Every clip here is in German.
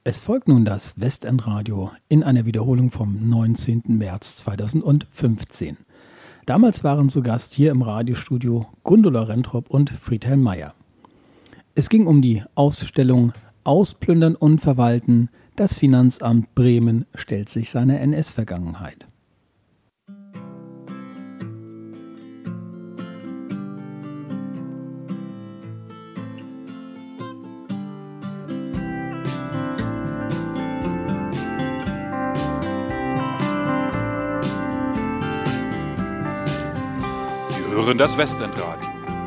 Es folgt nun das Westendradio in einer Wiederholung vom 19. März 2015. Damals waren zu Gast hier im Radiostudio Gundula Rentrop und Friedhelm Mayer. Es ging um die Ausstellung Ausplündern und Verwalten. Das Finanzamt Bremen stellt sich seiner NS-Vergangenheit. Hören das Westendradio.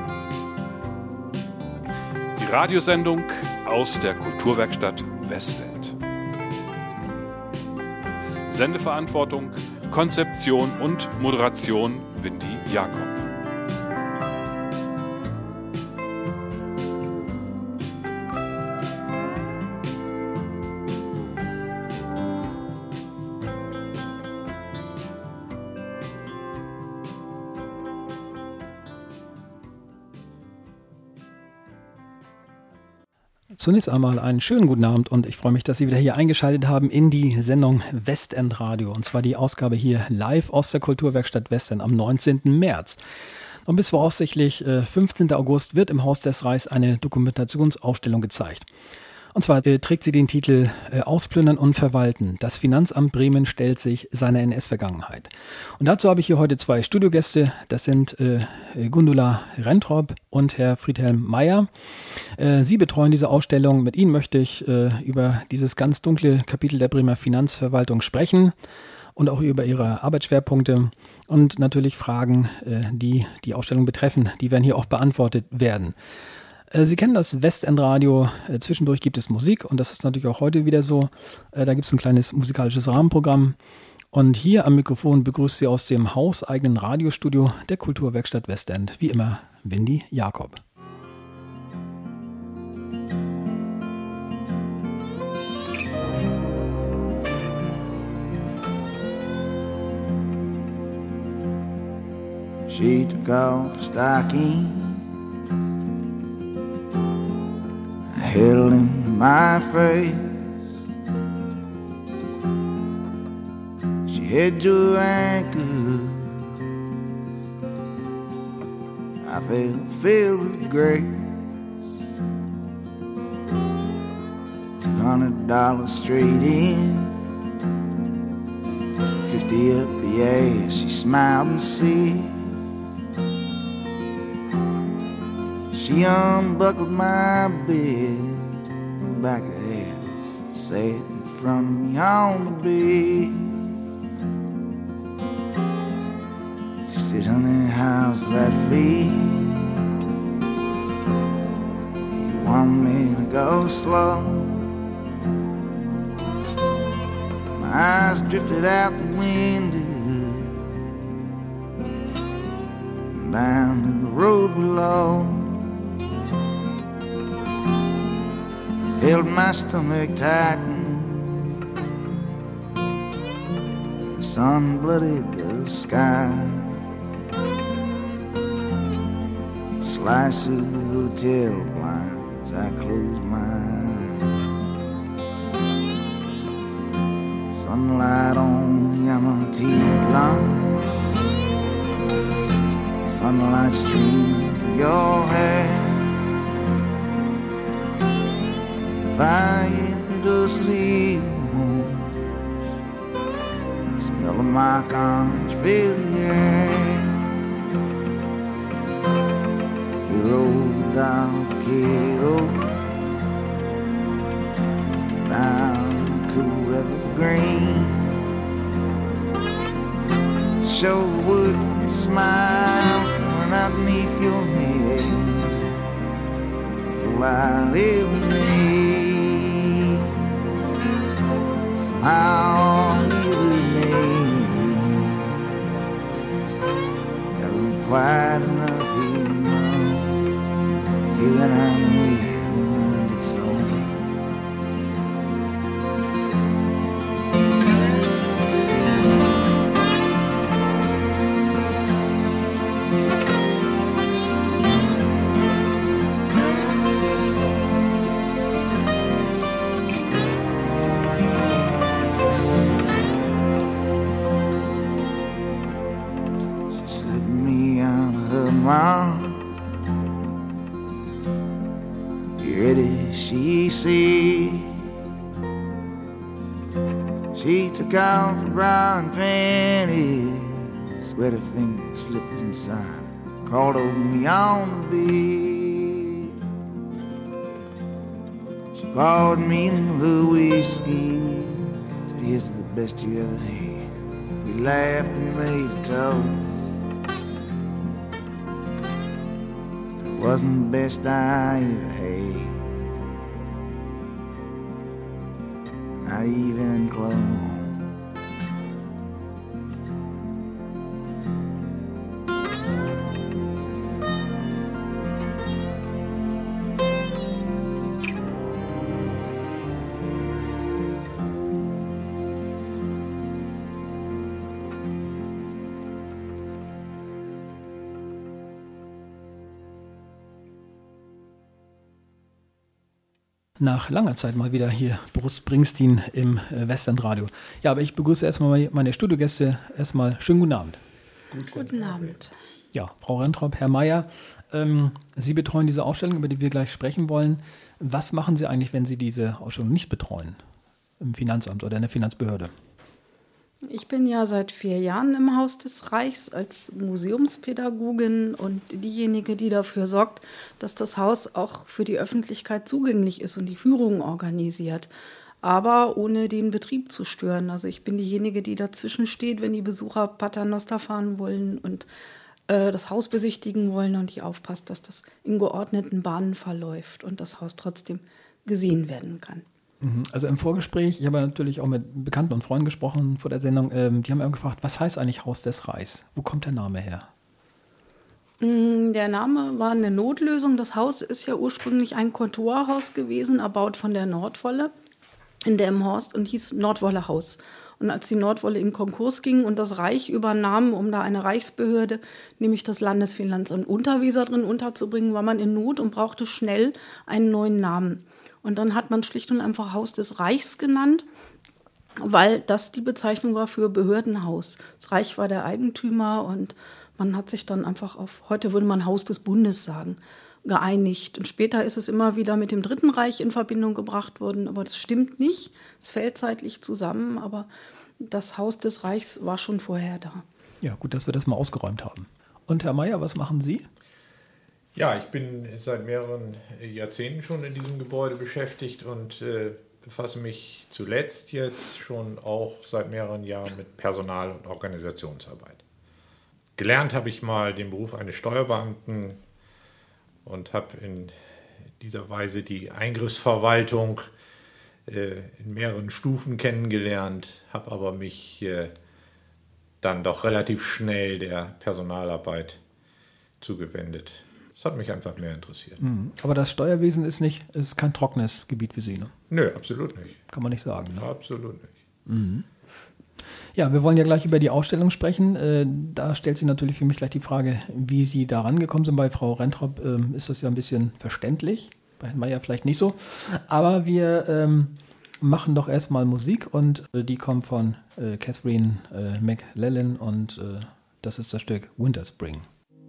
Die Radiosendung aus der Kulturwerkstatt Westend. Sendeverantwortung, Konzeption und Moderation Windy Jakob. Zunächst einmal einen schönen guten Abend und ich freue mich, dass Sie wieder hier eingeschaltet haben in die Sendung Westendradio. Und zwar die Ausgabe hier live aus der Kulturwerkstatt Westend am 19. März. Und bis voraussichtlich 15. August wird im Haus des Reichs eine Dokumentationsausstellung gezeigt. Und zwar trägt sie den Titel Ausplündern und Verwalten. Das Finanzamt Bremen stellt sich seiner NS-Vergangenheit. Und dazu habe ich hier heute zwei Studiogäste. Das sind Gundula Rentrop und Herr Friedhelm Mayer. Sie betreuen diese Ausstellung. Mit Ihnen möchte ich über dieses ganz dunkle Kapitel der Bremer Finanzverwaltung sprechen und auch über Ihre Arbeitsschwerpunkte und natürlich Fragen, die die Ausstellung betreffen. Die werden hier auch beantwortet werden. Sie kennen das Westendradio. Zwischendurch gibt es Musik und das ist natürlich auch heute wieder so. Da gibt es ein kleines musikalisches Rahmenprogramm. Und hier am Mikrofon begrüßt Sie aus dem hauseigenen Radiostudio der Kulturwerkstatt Westend, wie immer, Windy Jakob. She took off stockings, I held in my face. She had your ankle, I felt filled with grace. $200 straight in, 50 up the ass. She smiled and said, she unbuckled my bed, back of her, sat in front of me on the bed. She said, honey, how's that feel? You want me to go slow? My eyes drifted out the window, down to the road below. Felt my stomach tighten, the sun blooded the sky. Slice of hotel blinds, I closed my eyes. Sunlight on the MIT line, sunlight streaming through your hair. If I hit the dusty walls, smell of my orange fill the air. We rode without vacados down the cool rivers green. Show the wood and smile coming out beneath your head. It's a light every day. Somehow you made never quite enough here now. You and I knew it so. see. She took off her bra and panties, sweaty fingers slipped inside, crawled over me on the bed. She poured me in the whiskey, said, "Here's the best you ever had." We laughed and made a toast. It wasn't the best I ever had, not even close. Nach langer Zeit mal wieder hier Bruce Springsteen im Westenradio. Ja, aber ich begrüße erstmal meine Studiogäste. Erstmal schönen guten Abend. Guten Abend. Ja, Frau Rentrop, Herr Meier, Sie betreuen diese Ausstellung, über die wir gleich sprechen wollen. Was machen Sie eigentlich, wenn Sie diese Ausstellung nicht betreuen? Im Finanzamt oder in der Finanzbehörde? Ich bin ja seit 4 Jahren im Haus des Reichs als Museumspädagogin und diejenige, die dafür sorgt, dass das Haus auch für die Öffentlichkeit zugänglich ist und die Führungen organisiert, aber ohne den Betrieb zu stören. Also ich bin diejenige, die dazwischen steht, wenn die Besucher Paternoster fahren wollen und das Haus besichtigen wollen und die aufpasst, dass das in geordneten Bahnen verläuft und das Haus trotzdem gesehen werden kann. Also im Vorgespräch, ich habe natürlich auch mit Bekannten und Freunden gesprochen vor der Sendung, die haben mich gefragt, was heißt eigentlich Haus des Reichs? Wo kommt der Name her? Der Name war eine Notlösung. Das Haus ist ja ursprünglich ein Kontorhaus gewesen, erbaut von der Nordwolle in Delmenhorst und hieß Nordwolle Haus. Und als die Nordwolle in Konkurs ging und das Reich übernahm, um da eine Reichsbehörde, nämlich das Landesfinanzamt Unterweser drin unterzubringen, war man in Not und brauchte schnell einen neuen Namen. Und dann hat man schlicht und einfach Haus des Reichs genannt, weil das die Bezeichnung war für Behördenhaus. Das Reich war der Eigentümer und man hat sich dann einfach auf, heute würde man Haus des Bundes sagen, geeinigt. Und später ist es immer wieder mit dem Dritten Reich in Verbindung gebracht worden, aber das stimmt nicht. Es fällt zeitlich zusammen, aber das Haus des Reichs war schon vorher da. Ja, gut, dass wir das mal ausgeräumt haben. Und Herr Meier, was machen Sie? Ja, ich bin seit mehreren Jahrzehnten schon in diesem Gebäude beschäftigt und befasse mich zuletzt jetzt schon auch seit mehreren Jahren mit Personal- und Organisationsarbeit. Gelernt habe ich mal den Beruf eines Steuerbeamten und habe in dieser Weise die Eingriffsverwaltung in mehreren Stufen kennengelernt, habe aber mich dann doch relativ schnell der Personalarbeit zugewendet. Das hat mich einfach mehr interessiert. Aber das Steuerwesen ist kein trockenes Gebiet für Sie, ne? Nö, absolut nicht. Kann man nicht sagen, ne? Absolut nicht. Ja, wir wollen ja gleich über die Ausstellung sprechen. Da stellt sich natürlich für mich gleich die Frage, wie Sie da rangekommen sind. Bei Frau Rentrop ist das ja ein bisschen verständlich, bei Herrn Meier vielleicht nicht so. Aber wir machen doch erstmal Musik und die kommt von Catherine McLellan und das ist das Stück Winter Spring.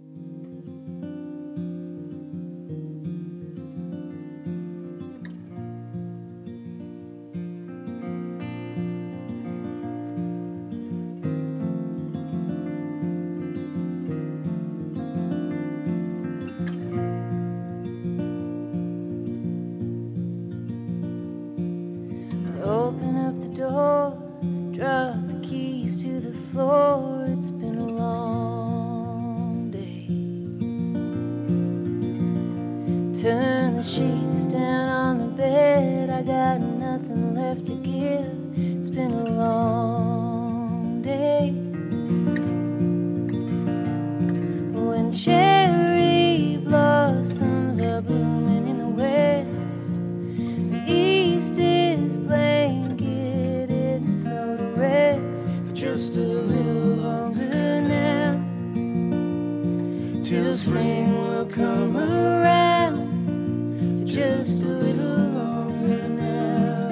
Open up the door, drop the keys to the floor. It's been a long day. Turn the sheets down on the bed. I got nothing left to give. It's been a long day. When cherry blossoms are blooming in the west, the east is blanketed in snow to rest for just a little longer now, till spring will come around for just a little longer now.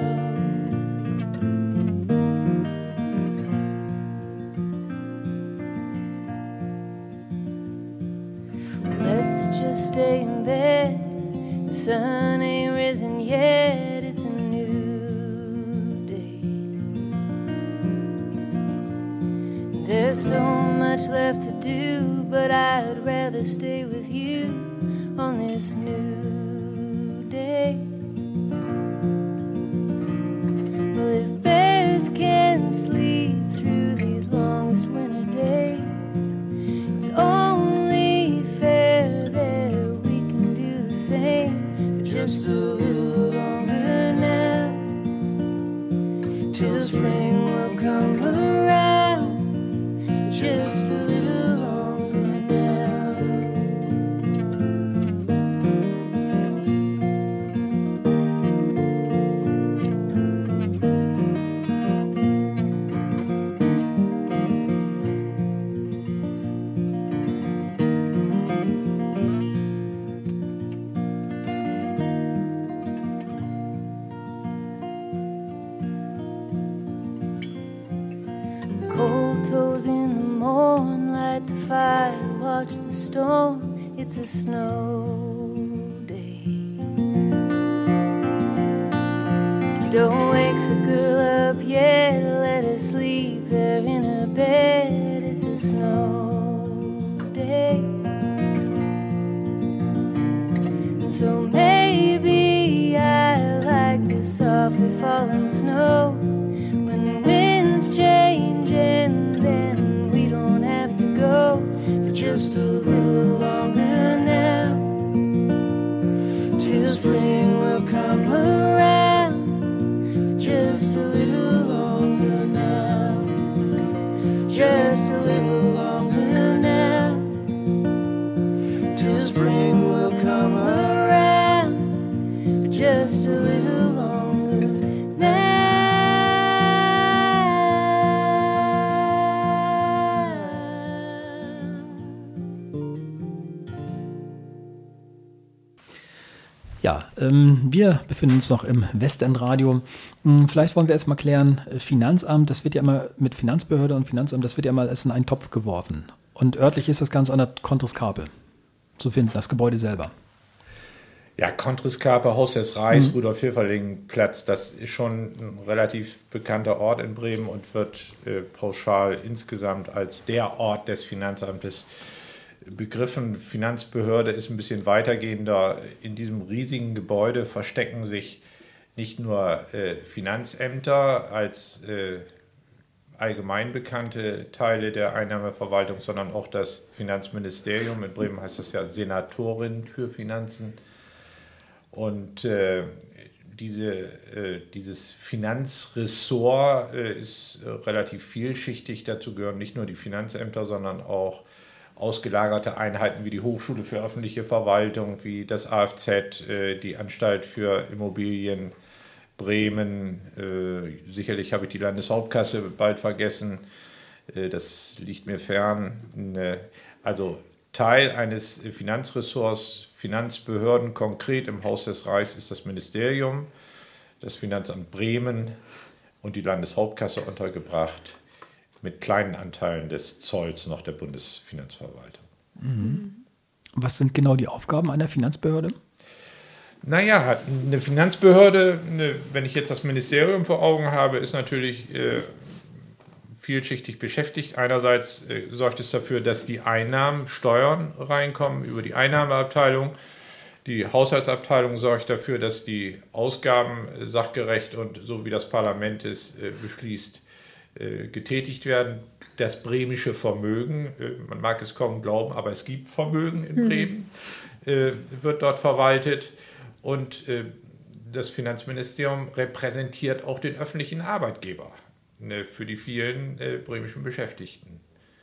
There's so much left to do, but I'd rather stay with you on this new day. Well, if bears can sleep through these longest winter days, it's only fair that we can do the same, but just a little longer now, till spring will come around, just a little longer now. Cold toes in the morn, light the fire, watch the storm. It's a snow day. Don't wake the girl up yet, let her sleep there in her bed. It's a snow day. And so maybe I like the softly falling snow when the winds change, and then we don't have to go for just a little longer now, till spring will come around, just a little longer now, just a little longer now, till spring will come around, just a little longer now. Ja, wir befinden uns noch im Westendradio. Vielleicht wollen wir erst mal klären, Finanzamt, das wird ja immer mit Finanzbehörde und Finanzamt, das wird ja mal in einen Topf geworfen. Und örtlich ist das Ganze an der Contris Carpe zu finden, das Gebäude selber. Ja, Contris Carpe, Haus des Reichs, Rudolf-Hilferling-Platz, das ist schon ein relativ bekannter Ort in Bremen und wird pauschal insgesamt als der Ort des Finanzamtes begriffen. Finanzbehörde ist ein bisschen weitergehender. In diesem riesigen Gebäude verstecken sich nicht nur Finanzämter als allgemein bekannte Teile der Einnahmeverwaltung, sondern auch das Finanzministerium. In Bremen heißt das ja Senatorin für Finanzen. Und dieses Finanzressort ist relativ vielschichtig. Dazu gehören nicht nur die Finanzämter, sondern auch ausgelagerte Einheiten wie die Hochschule für öffentliche Verwaltung, wie das AFZ, die Anstalt für Immobilien Bremen. Sicherlich habe ich die Landeshauptkasse bald vergessen. Das liegt mir fern. Also Teil eines Finanzressorts, Finanzbehörden, konkret im Haus des Reichs ist das Ministerium, das Finanzamt Bremen und die Landeshauptkasse untergebracht, mit kleinen Anteilen des Zolls noch der Bundesfinanzverwaltung. Was sind genau die Aufgaben einer Finanzbehörde? Naja, eine Finanzbehörde, wenn ich jetzt das Ministerium vor Augen habe, ist natürlich vielschichtig beschäftigt. Einerseits sorgt es dafür, dass die Einnahmen, Steuern reinkommen über die Einnahmeabteilung. Die Haushaltsabteilung sorgt dafür, dass die Ausgaben sachgerecht und so wie das Parlament es beschließt, getätigt werden. Das bremische Vermögen, man mag es kaum glauben, aber es gibt Vermögen in Bremen, wird dort verwaltet. Und das Finanzministerium repräsentiert auch den öffentlichen Arbeitgeber für die vielen bremischen Beschäftigten.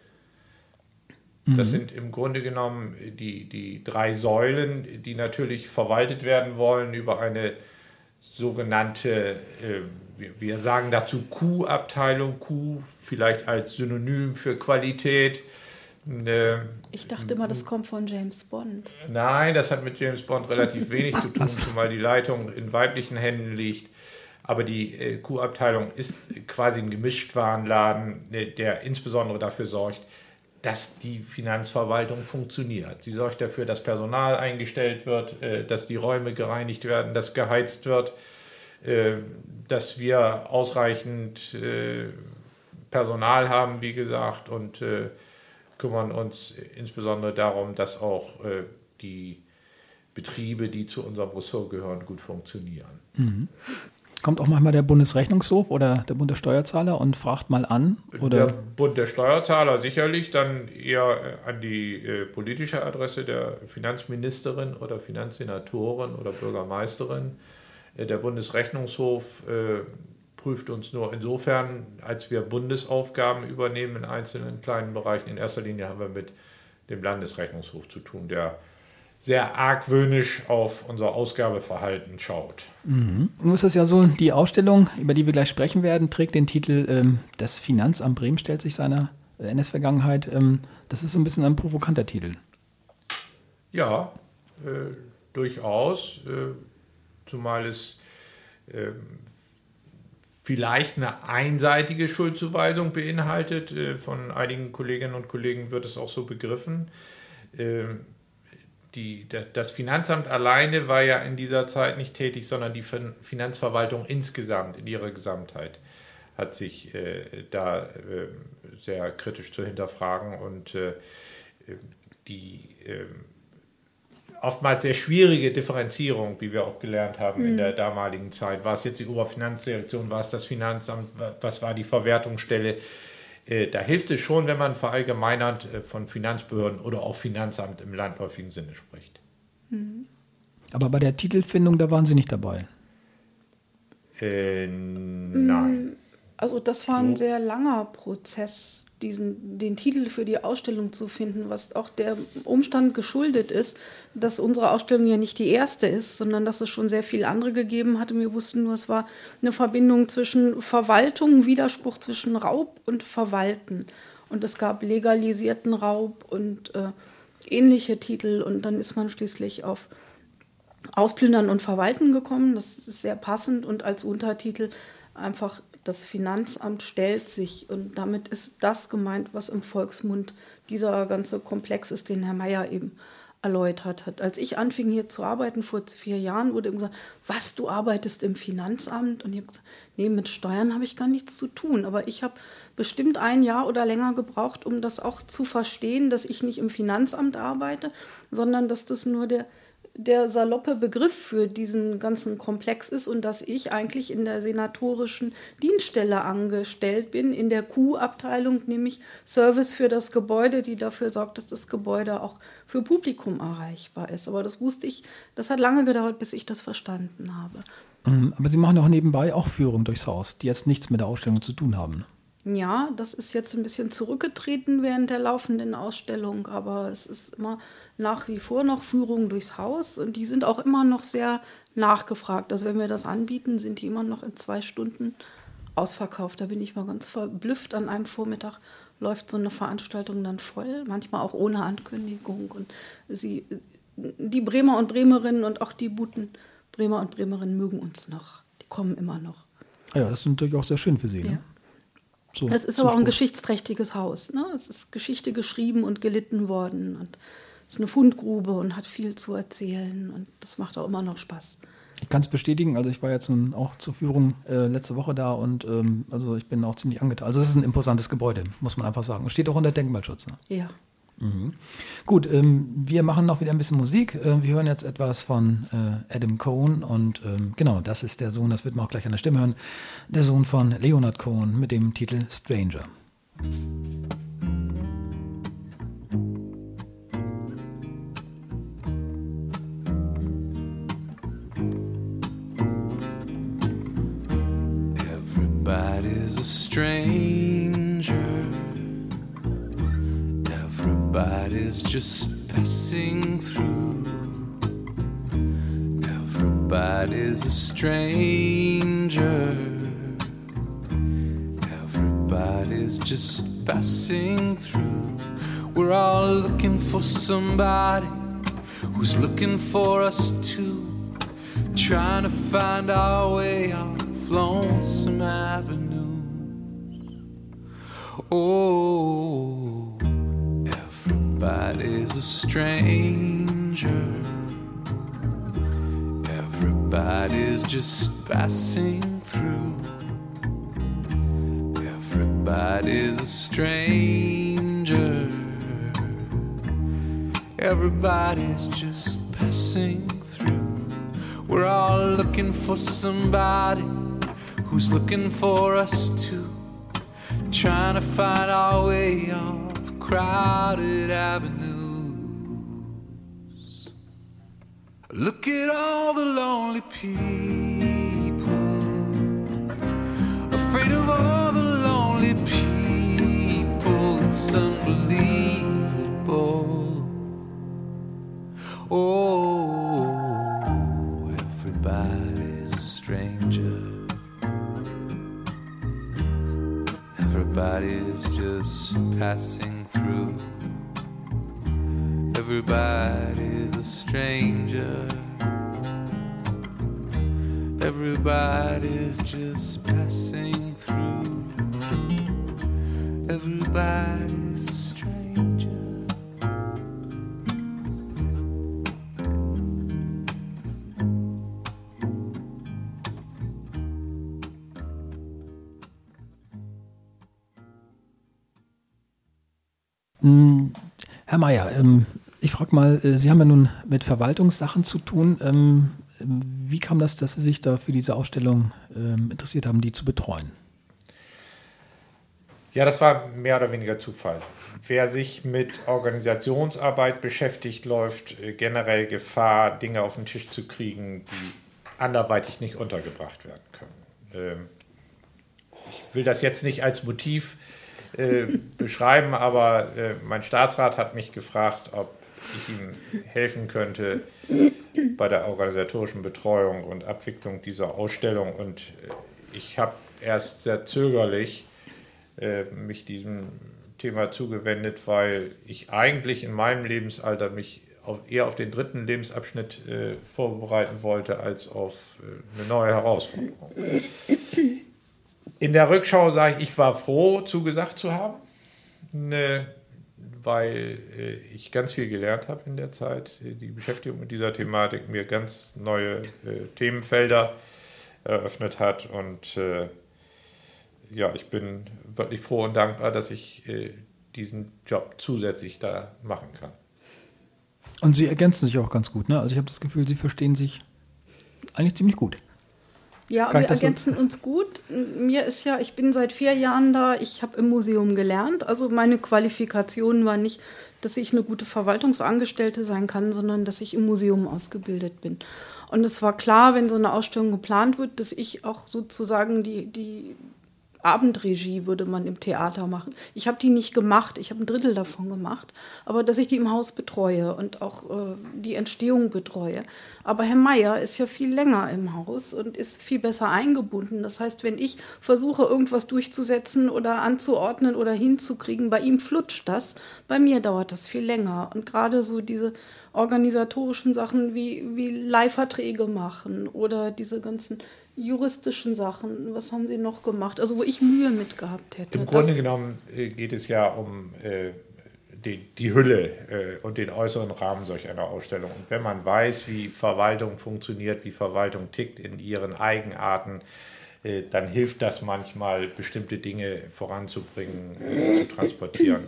Das sind im Grunde genommen die drei Säulen, die natürlich verwaltet werden wollen über eine sogenannte, wir sagen dazu Q-Abteilung, Q vielleicht als Synonym für Qualität. Ich dachte immer, das kommt von James Bond. Nein, das hat mit James Bond relativ wenig zu tun, zumal die Leitung in weiblichen Händen liegt. Aber die Q-Abteilung ist quasi ein Gemischtwarenladen, der insbesondere dafür sorgt, dass die Finanzverwaltung funktioniert. Sie sorgt dafür, dass Personal eingestellt wird, dass die Räume gereinigt werden, dass geheizt wird, dass wir ausreichend Personal haben, wie gesagt, und kümmern uns insbesondere darum, dass auch die Betriebe, die zu unserem Ressort gehören, gut funktionieren. Mhm. Kommt auch manchmal der Bundesrechnungshof oder der Bund der Steuerzahler und fragt mal an? Oder? Der Bund der Steuerzahler sicherlich, dann eher an die politische Adresse der Finanzministerin oder Finanzsenatorin oder Bürgermeisterin. Der Bundesrechnungshof prüft uns nur insofern, als wir Bundesaufgaben übernehmen in einzelnen kleinen Bereichen. In erster Linie haben wir mit dem Landesrechnungshof zu tun, der sehr argwöhnisch auf unser Ausgabeverhalten schaut. Mhm. Nun ist es ja so, die Ausstellung, über die wir gleich sprechen werden, trägt den Titel Das Finanzamt Bremen stellt sich seiner NS-Vergangenheit. Das ist so ein bisschen ein provokanter Titel. Ja, durchaus. Zumal es vielleicht eine einseitige Schuldzuweisung beinhaltet. Von einigen Kolleginnen und Kollegen wird es auch so begriffen. Das Finanzamt alleine war ja in dieser Zeit nicht tätig, sondern die Finanzverwaltung insgesamt, in ihrer Gesamtheit, hat sich da sehr kritisch zu hinterfragen und die oftmals sehr schwierige Differenzierung, wie wir auch gelernt haben in der damaligen Zeit. War es jetzt die Oberfinanzdirektion, war es das Finanzamt, was war die Verwertungsstelle? Da hilft es schon, wenn man verallgemeinert von Finanzbehörden oder auch Finanzamt im landläufigen Sinne spricht. Aber bei der Titelfindung, da waren Sie nicht dabei? Nein. Also das war ein sehr langer Prozess, den Titel für die Ausstellung zu finden, was auch der Umstand geschuldet ist, dass unsere Ausstellung ja nicht die erste ist, sondern dass es schon sehr viele andere gegeben hatte. Wir wussten nur, es war eine Verbindung zwischen Verwaltung, ein Widerspruch zwischen Raub und Verwalten. Und es gab legalisierten Raub und ähnliche Titel. Und dann ist man schließlich auf Ausplündern und Verwalten gekommen. Das ist sehr passend und als Untertitel einfach das Finanzamt stellt sich. Und damit ist das gemeint, was im Volksmund dieser ganze Komplex ist, den Herr Meier eben erläutert hat. Als ich anfing hier zu arbeiten, vor 4 Jahren, wurde ihm gesagt, was, du arbeitest im Finanzamt? Und ich habe gesagt, nee, mit Steuern habe ich gar nichts zu tun. Aber ich habe bestimmt 1 Jahr oder länger gebraucht, um das auch zu verstehen, dass ich nicht im Finanzamt arbeite, sondern dass das nur der saloppe Begriff für diesen ganzen Komplex ist und dass ich eigentlich in der senatorischen Dienststelle angestellt bin, in der Q-Abteilung, nämlich Service für das Gebäude, die dafür sorgt, dass das Gebäude auch für Publikum erreichbar ist. Aber das wusste ich, das hat lange gedauert, bis ich das verstanden habe. Aber Sie machen auch nebenbei auch Führung durchs Haus, die jetzt nichts mit der Ausstellung zu tun haben. Ja, das ist jetzt ein bisschen zurückgetreten während der laufenden Ausstellung, aber es ist immer nach wie vor noch Führung durchs Haus und die sind auch immer noch sehr nachgefragt. Also wenn wir das anbieten, sind die immer noch in 2 Stunden ausverkauft. Da bin ich mal ganz verblüfft. An einem Vormittag läuft so eine Veranstaltung dann voll, manchmal auch ohne Ankündigung. Und die Bremer und Bremerinnen und auch die Bremer und Bremerinnen mögen uns noch. Die kommen immer noch. Ja, das ist natürlich auch sehr schön für Sie. Ja. Ne? So, es ist aber auch ein geschichtsträchtiges Haus. Ne? Es ist Geschichte geschrieben und gelitten worden. Und es ist eine Fundgrube und hat viel zu erzählen. Und das macht auch immer noch Spaß. Ich kann es bestätigen. Also ich war jetzt nun auch zur Führung letzte Woche da und also ich bin auch ziemlich angetan. Also es ist ein imposantes Gebäude, muss man einfach sagen. Und steht auch unter Denkmalschutz. Ne? Ja. Mhm. Gut, wir machen noch wieder ein bisschen Musik. Wir hören jetzt etwas von Adam Cohen und genau, das ist der Sohn, das wird man auch gleich an der Stimme hören, der Sohn von Leonard Cohen mit dem Titel Stranger. Everybody's a stranger. Everybody's just passing through. Everybody's a stranger. Everybody's just passing through. We're all looking for somebody who's looking for us too. Trying to find our way off Lonesome Avenue. Oh, everybody's a stranger. Everybody's just passing through. Everybody Everybody's a stranger. Everybody's just passing through. We're all looking for somebody who's looking for us too. Trying to find our way off crowded avenues. Look at all the lonely people, afraid of all the lonely people. It's unbelievable. Oh, everybody's a stranger. Everybody's just passing through. Everybody's a stranger. Everybody's just passing through. Everybody's a stranger. Herr Meyer, ich frage mal, Sie haben ja nun mit Verwaltungssachen zu tun. Wie kam das, dass Sie sich da für diese Ausstellung interessiert haben, die zu betreuen? Ja, das war mehr oder weniger Zufall. Wer sich mit Organisationsarbeit beschäftigt, läuft generell Gefahr, Dinge auf den Tisch zu kriegen, die anderweitig nicht untergebracht werden können. Ich will das jetzt nicht als Motiv beschreiben, aber mein Staatsrat hat mich gefragt, ob ich ihm helfen könnte bei der organisatorischen Betreuung und Abwicklung dieser Ausstellung. Und ich habe erst sehr zögerlich mich diesem Thema zugewendet, weil ich eigentlich in meinem Lebensalter mich eher auf den dritten Lebensabschnitt vorbereiten wollte, als auf eine neue Herausforderung. In der Rückschau sage ich war froh, zugesagt zu haben, weil ich ganz viel gelernt habe in der Zeit. Die Beschäftigung mit dieser Thematik mir ganz neue Themenfelder eröffnet hat. Und ja, ich bin wirklich froh und dankbar, dass ich diesen Job zusätzlich da machen kann. Und Sie ergänzen sich auch ganz gut, ne? Also ich habe das Gefühl, Sie verstehen sich eigentlich ziemlich gut. Ja, wir ergänzen uns gut. Mir ist ja, ich bin seit 4 Jahren da, ich habe im Museum gelernt. Also meine Qualifikation war nicht, dass ich eine gute Verwaltungsangestellte sein kann, sondern dass ich im Museum ausgebildet bin. Und es war klar, wenn so eine Ausstellung geplant wird, dass ich auch sozusagen die Abendregie würde man im Theater machen. Ich habe die nicht gemacht, ich habe 1/3 davon gemacht, aber dass ich die im Haus betreue und auch die Entstehung betreue. Aber Herr Meyer ist ja viel länger im Haus und ist viel besser eingebunden. Das heißt, wenn ich versuche, irgendwas durchzusetzen oder anzuordnen oder hinzukriegen, bei ihm flutscht das, bei mir dauert das viel länger. Und gerade so diese organisatorischen Sachen wie Leihverträge machen oder diese ganzen juristischen Sachen, was haben Sie noch gemacht? Also wo ich Mühe mit gehabt hätte. Im Grunde genommen geht es ja um die Hülle und den äußeren Rahmen solch einer Ausstellung. Und wenn man weiß, wie Verwaltung funktioniert, wie Verwaltung tickt in ihren Eigenarten, dann hilft das manchmal, bestimmte Dinge voranzubringen, zu transportieren.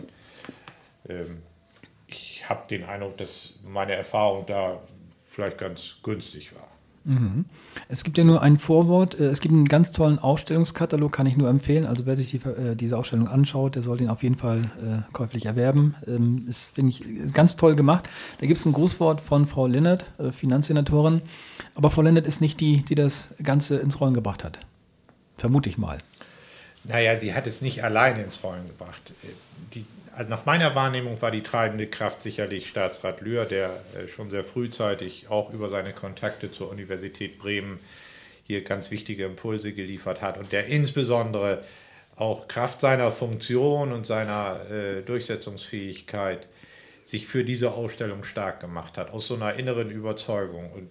Ich habe den Eindruck, dass meine Erfahrung da vielleicht ganz günstig war. Mhm. Es gibt ja nur ein Vorwort. Es gibt einen ganz tollen Ausstellungskatalog, kann ich nur empfehlen. Also wer sich diese Ausstellung anschaut, der soll den auf jeden Fall käuflich erwerben. Ist, finde ich, ganz toll gemacht. Da gibt es ein Grußwort von Frau Linnert, Finanzsenatorin. Aber Frau Linnert ist nicht die das Ganze ins Rollen gebracht hat. Vermute ich mal. Naja, sie hat es nicht alleine ins Rollen gebracht. Nach meiner Wahrnehmung war die treibende Kraft sicherlich Staatsrat Lühr, der schon sehr frühzeitig auch über seine Kontakte zur Universität Bremen hier ganz wichtige Impulse geliefert hat und der insbesondere auch Kraft seiner Funktion und seiner Durchsetzungsfähigkeit sich für diese Ausstellung stark gemacht hat, aus so einer inneren Überzeugung. Und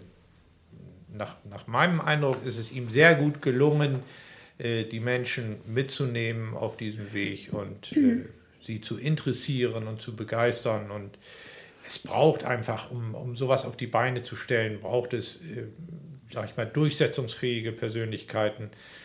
nach meinem Eindruck ist es ihm sehr gut gelungen, die Menschen mitzunehmen auf diesem Weg und sie zu interessieren und zu begeistern. Und es braucht einfach, um sowas auf die Beine zu stellen, braucht es, sag ich mal, durchsetzungsfähige Persönlichkeiten,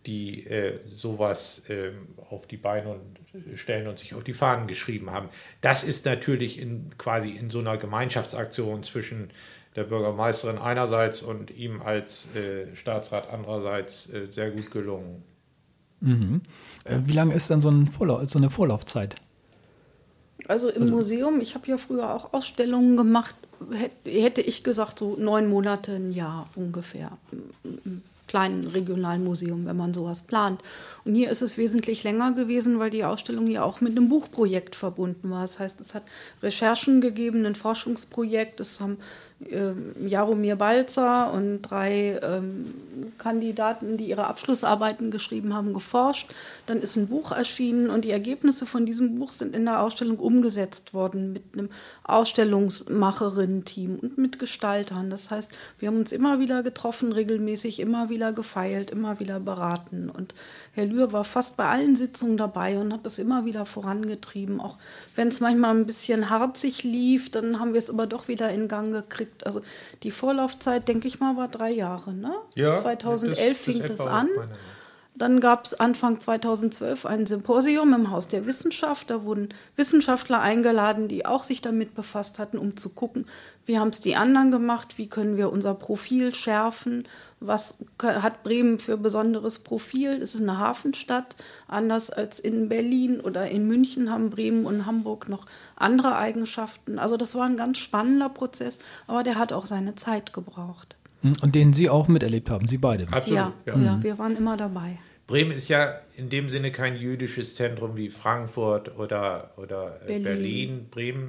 die sowas auf die Beine stellen und sich auf die Fahnen geschrieben haben. Das ist natürlich quasi in so einer Gemeinschaftsaktion zwischen der Bürgermeisterin einerseits und ihm als Staatsrat andererseits sehr gut gelungen. Mhm. Wie lange ist dann so eine Vorlaufzeit? Also im Museum, ich habe ja früher auch Ausstellungen gemacht, hätte ich gesagt, so 9 Monate, ein Jahr ungefähr. Im kleinen regionalen Museum, wenn man sowas plant. Und hier ist es wesentlich länger gewesen, weil die Ausstellung ja auch mit einem Buchprojekt verbunden war. Das heißt, es hat Recherchen gegeben, ein Forschungsprojekt, es haben Jaromir Balzer und 3 Kandidaten, die ihre Abschlussarbeiten geschrieben haben, geforscht. Dann ist ein Buch erschienen und die Ergebnisse von diesem Buch sind in der Ausstellung umgesetzt worden mit einem Ausstellungsmacherinnen-Team und mit Gestaltern. Das heißt, wir haben uns immer wieder getroffen, regelmäßig, immer wieder gefeilt, immer wieder beraten. Und Herr Lühr war fast bei allen Sitzungen dabei und hat das immer wieder vorangetrieben. Auch wenn es manchmal ein bisschen harzig lief, dann haben wir es aber doch wieder in Gang gekriegt. Also die Vorlaufzeit, denke ich mal, war 3 Jahre. Ne? Ja, 2011 fing das an. Dann gab es Anfang 2012 ein Symposium im Haus der Wissenschaft. Da wurden Wissenschaftler eingeladen, die auch sich damit befasst hatten, um zu gucken, wie haben es die anderen gemacht, wie können wir unser Profil schärfen, was hat Bremen für besonderes Profil. Es ist eine Hafenstadt, anders als in Berlin oder in München haben Bremen und Hamburg noch andere Eigenschaften. Also das war ein ganz spannender Prozess, aber der hat auch seine Zeit gebraucht. Und den Sie auch miterlebt haben, Sie beide? Absolut, ja, wir waren immer dabei. Bremen ist ja in dem Sinne kein jüdisches Zentrum wie Frankfurt oder Berlin. Bremen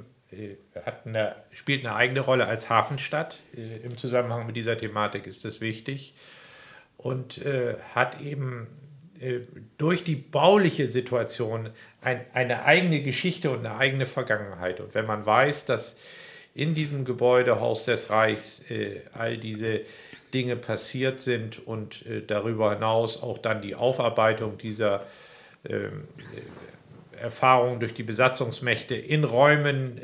spielt eine eigene Rolle als Hafenstadt. Im Zusammenhang mit dieser Thematik ist das wichtig. Und hat eben durch die bauliche Situation eine eigene Geschichte und eine eigene Vergangenheit. Und wenn man weiß, dass in diesem Gebäude Haus des Reichs all diese Dinge passiert sind und darüber hinaus auch dann die Aufarbeitung dieser Erfahrungen durch die Besatzungsmächte in Räumen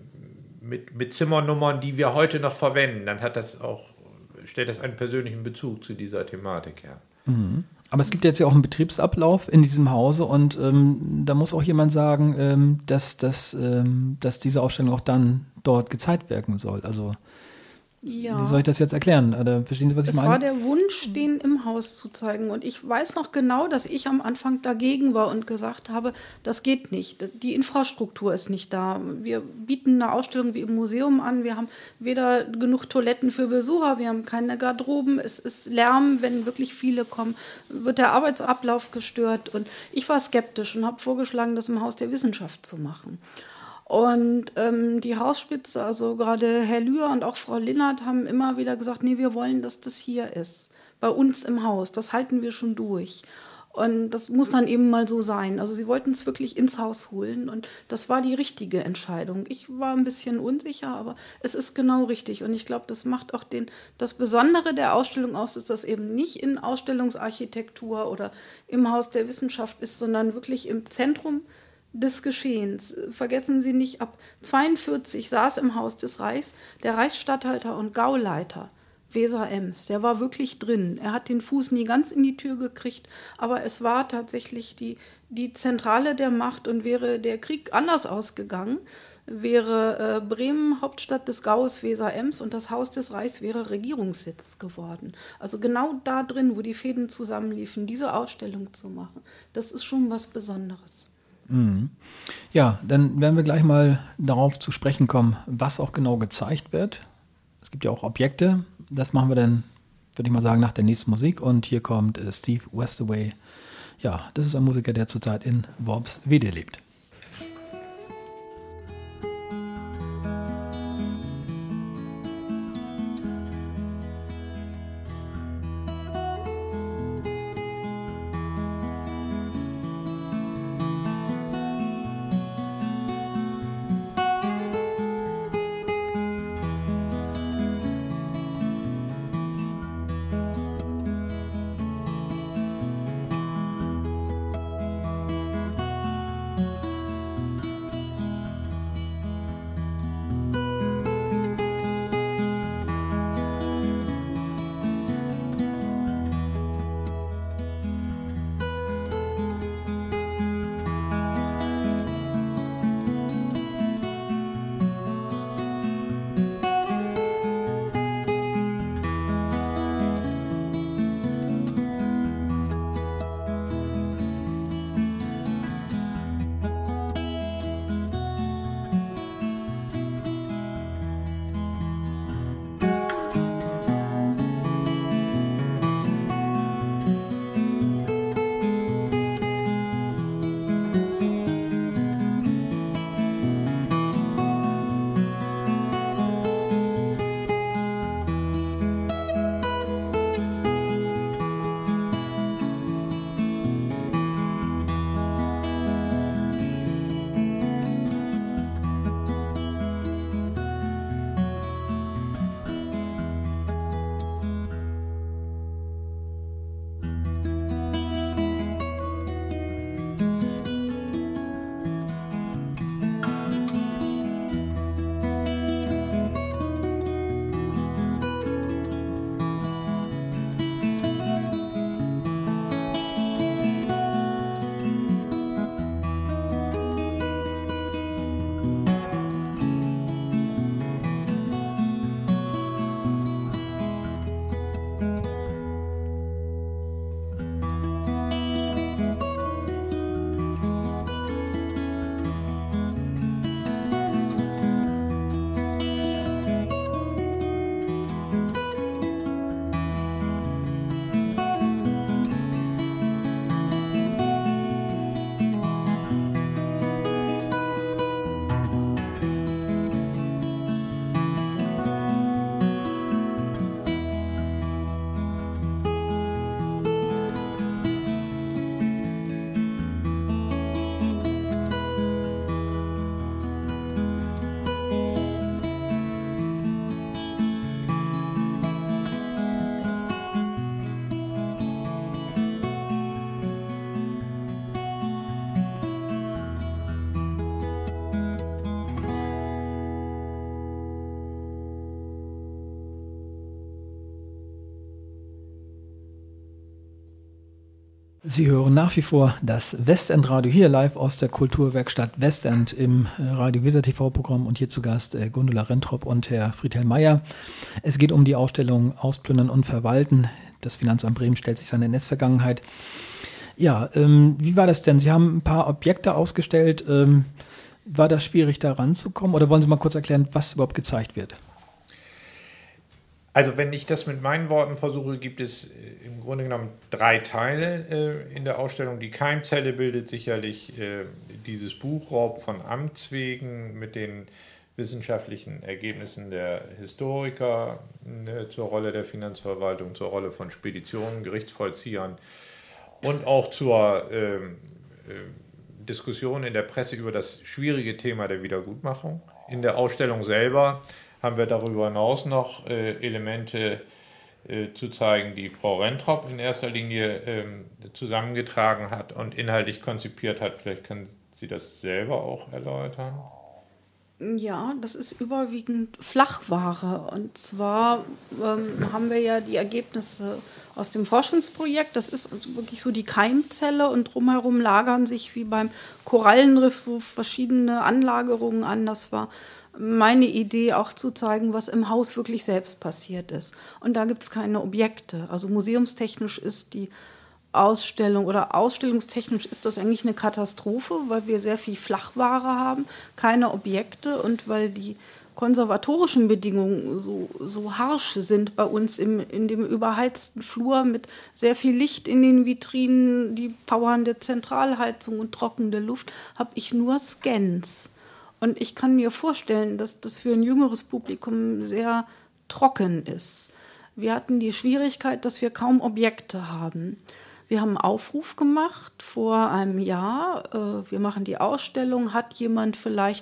mit Zimmernummern, die wir heute noch verwenden, dann stellt das einen persönlichen Bezug zu dieser Thematik her. Mhm. Aber es gibt jetzt ja auch einen Betriebsablauf in diesem Hause und da muss auch jemand sagen, dass diese Ausstellung auch dann dort gezeigt werden soll. Also wie soll ich das jetzt erklären? Oder verstehen Sie, was ich meine? Es war der Wunsch, den im Haus zu zeigen. Und ich weiß noch genau, dass ich am Anfang dagegen war und gesagt habe, das geht nicht. Die Infrastruktur ist nicht da. Wir bieten eine Ausstellung wie im Museum an. Wir haben weder genug Toiletten für Besucher, wir haben keine Garderoben. Es ist Lärm, wenn wirklich viele kommen, wird der Arbeitsablauf gestört. Und ich war skeptisch und habe vorgeschlagen, das im Haus der Wissenschaft zu machen. Und die Hausspitze, also gerade Herr Lühr und auch Frau Linnert, haben immer wieder gesagt, nee, wir wollen, dass das hier ist, bei uns im Haus, das halten wir schon durch. Und das muss dann eben mal so sein. Also sie wollten es wirklich ins Haus holen und das war die richtige Entscheidung. Ich war ein bisschen unsicher, aber es ist genau richtig. Und ich glaube, das macht auch das Besondere der Ausstellung aus, dass das eben nicht in Ausstellungsarchitektur oder im Haus der Wissenschaft ist, sondern wirklich im Zentrum des Geschehens. Vergessen Sie nicht, ab 1942 saß im Haus des Reichs der Reichsstatthalter und Gauleiter Weser Ems. Der war wirklich drin. Er hat den Fuß nie ganz in die Tür gekriegt, aber es war tatsächlich die Zentrale der Macht. Und wäre der Krieg anders ausgegangen, wäre Bremen Hauptstadt des Gaues Weser Ems und das Haus des Reichs wäre Regierungssitz geworden. Also genau da drin, wo die Fäden zusammenliefen, diese Ausstellung zu machen, das ist schon was Besonderes. Mhm. Ja, dann werden wir gleich mal darauf zu sprechen kommen, was auch genau gezeigt wird. Es gibt ja auch Objekte. Das machen wir dann, würde ich mal sagen, nach der nächsten Musik. Und hier kommt Steve Westaway. Ja, das ist ein Musiker, der zurzeit in Worpswede lebt. Sie hören nach wie vor das Westendradio hier live aus der Kulturwerkstatt Westend im Radio Weser TV-Programm und hier zu Gast Gundula Rentrop und Herr Friedhelm Mayer. Es geht um die Ausstellung Ausplündern und Verwalten. Das Finanzamt Bremen stellt sich seine NS-Vergangenheit. Ja, wie war das denn? Sie haben ein paar Objekte ausgestellt. War das schwierig, da ranzukommen? Oder wollen Sie mal kurz erklären, was überhaupt gezeigt wird? Also wenn ich das mit meinen Worten versuche, gibt es im Grunde genommen 3 Teile in der Ausstellung. Die Keimzelle bildet sicherlich dieses Buch Raub von Amts wegen mit den wissenschaftlichen Ergebnissen der Historiker zur Rolle der Finanzverwaltung, zur Rolle von Speditionen, Gerichtsvollziehern und auch zur Diskussion in der Presse über das schwierige Thema der Wiedergutmachung. In der Ausstellung selber haben wir darüber hinaus noch Elemente zu zeigen, die Frau Rentrop in erster Linie zusammengetragen hat und inhaltlich konzipiert hat. Vielleicht kann sie das selber auch erläutern. Ja, das ist überwiegend Flachware. Und zwar haben wir ja die Ergebnisse aus dem Forschungsprojekt. Das ist wirklich so die Keimzelle und drumherum lagern sich wie beim Korallenriff so verschiedene Anlagerungen an. Das war meine Idee, auch zu zeigen, was im Haus wirklich selbst passiert ist. Und da gibt es keine Objekte. Also museumstechnisch ist die Ausstellung oder ausstellungstechnisch ist das eigentlich eine Katastrophe, weil wir sehr viel Flachware haben, keine Objekte und weil die konservatorischen Bedingungen so harsch sind bei uns in dem überheizten Flur mit sehr viel Licht in den Vitrinen, die powernde Zentralheizung und trockene Luft, habe ich nur Scans. Und ich kann mir vorstellen, dass das für ein jüngeres Publikum sehr trocken ist. Wir hatten die Schwierigkeit, dass wir kaum Objekte haben. Wir haben einen Aufruf gemacht vor einem Jahr. Wir machen die Ausstellung. Hat jemand vielleicht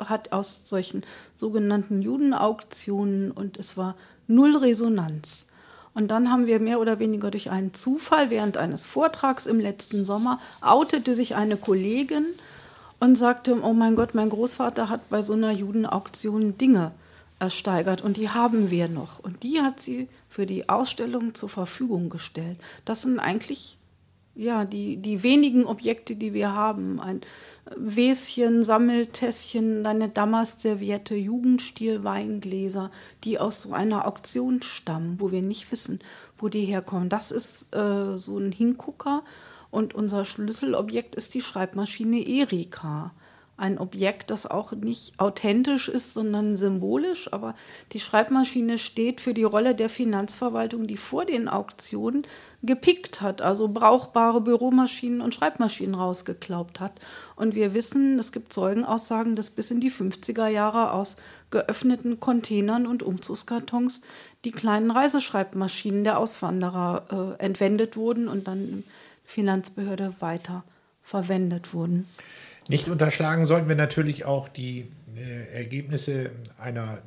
aus solchen sogenannten Judenauktionen und es war 0 Resonanz. Und dann haben wir mehr oder weniger durch einen Zufall während eines Vortrags im letzten Sommer outete sich eine Kollegin und sagte, oh mein Gott, mein Großvater hat bei so einer Judenauktion Dinge ersteigert und die haben wir noch. Und die hat sie für die Ausstellung zur Verfügung gestellt. Das sind eigentlich ja, die wenigen Objekte, die wir haben. Ein Wäschen, Sammeltässchen, eine Damastserviette, Jugendstil-Weingläser, die aus so einer Auktion stammen, wo wir nicht wissen, wo die herkommen. Das ist so ein Hingucker. Und unser Schlüsselobjekt ist die Schreibmaschine Erika. Ein Objekt, das auch nicht authentisch ist, sondern symbolisch. Aber die Schreibmaschine steht für die Rolle der Finanzverwaltung, die vor den Auktionen gepickt hat, also brauchbare Büromaschinen und Schreibmaschinen rausgeklaubt hat. Und wir wissen, es gibt Zeugenaussagen, dass bis in die 50er Jahre aus geöffneten Containern und Umzugskartons die kleinen Reiseschreibmaschinen der Auswanderer entwendet wurden und dann in der Finanzbehörde weiter verwendet wurden. Nicht unterschlagen sollten wir natürlich auch die Ergebnisse einer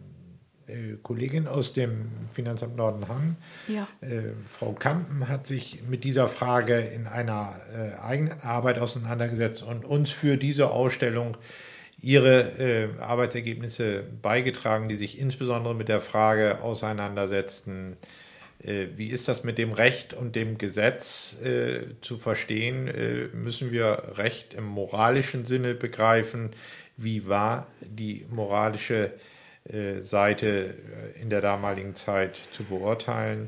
Kollegin aus dem Finanzamt Nordenham. Ja. Frau Kampen hat sich mit dieser Frage in einer eigenen Arbeit auseinandergesetzt und uns für diese Ausstellung ihre Arbeitsergebnisse beigetragen, die sich insbesondere mit der Frage auseinandersetzten, wie ist das mit dem Recht und dem Gesetz zu verstehen? Müssen wir Recht im moralischen Sinne begreifen? Wie war die moralische Seite in der damaligen Zeit zu beurteilen?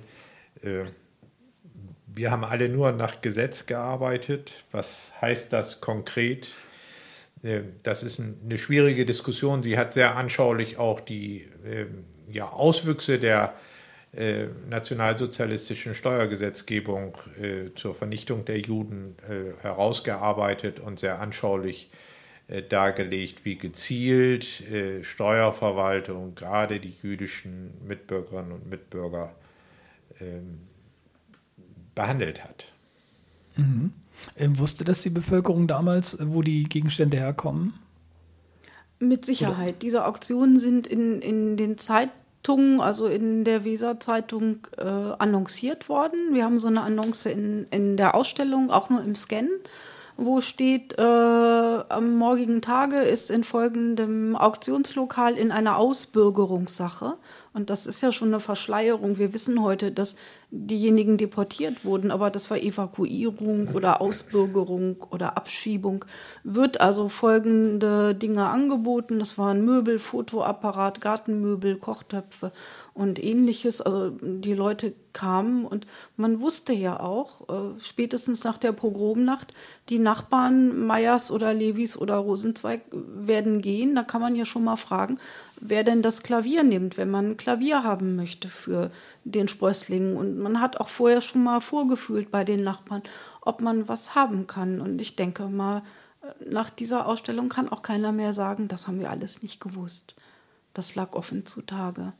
Wir haben alle nur nach Gesetz gearbeitet. Was heißt das konkret? Das ist eine schwierige Diskussion. Sie hat sehr anschaulich auch die Auswüchse der nationalsozialistischen Steuergesetzgebung zur Vernichtung der Juden herausgearbeitet und sehr anschaulich dargelegt, wie gezielt Steuerverwaltung gerade die jüdischen Mitbürgerinnen und Mitbürger behandelt hat. Mhm. Wusste das die Bevölkerung damals, wo die Gegenstände herkommen? Mit Sicherheit. Oder? Diese Auktionen sind in den Zeitungen, also in der Weser-Zeitung, annonciert worden. Wir haben so eine Annonce in der Ausstellung, auch nur im Scan, wo steht, am morgigen Tage ist in folgendem Auktionslokal in einer Ausbürgerungssache Und das ist ja schon eine Verschleierung. Wir wissen heute, dass diejenigen deportiert wurden, aber das war Evakuierung oder Ausbürgerung oder Abschiebung. Wird also folgende Dinge angeboten. Das waren Möbel, Fotoapparat, Gartenmöbel, Kochtöpfe und ähnliches. Also die Leute kamen und man wusste ja auch, spätestens nach der Pogromnacht, die Nachbarn Meyers oder Levis oder Rosenzweig werden gehen. Da kann man ja schon mal fragen, wer denn das Klavier nimmt, wenn man ein Klavier haben möchte für den Sprössling. Und man hat auch vorher schon mal vorgefühlt bei den Nachbarn, ob man was haben kann. Und ich denke mal, nach dieser Ausstellung kann auch keiner mehr sagen, das haben wir alles nicht gewusst. Das lag offen zutage.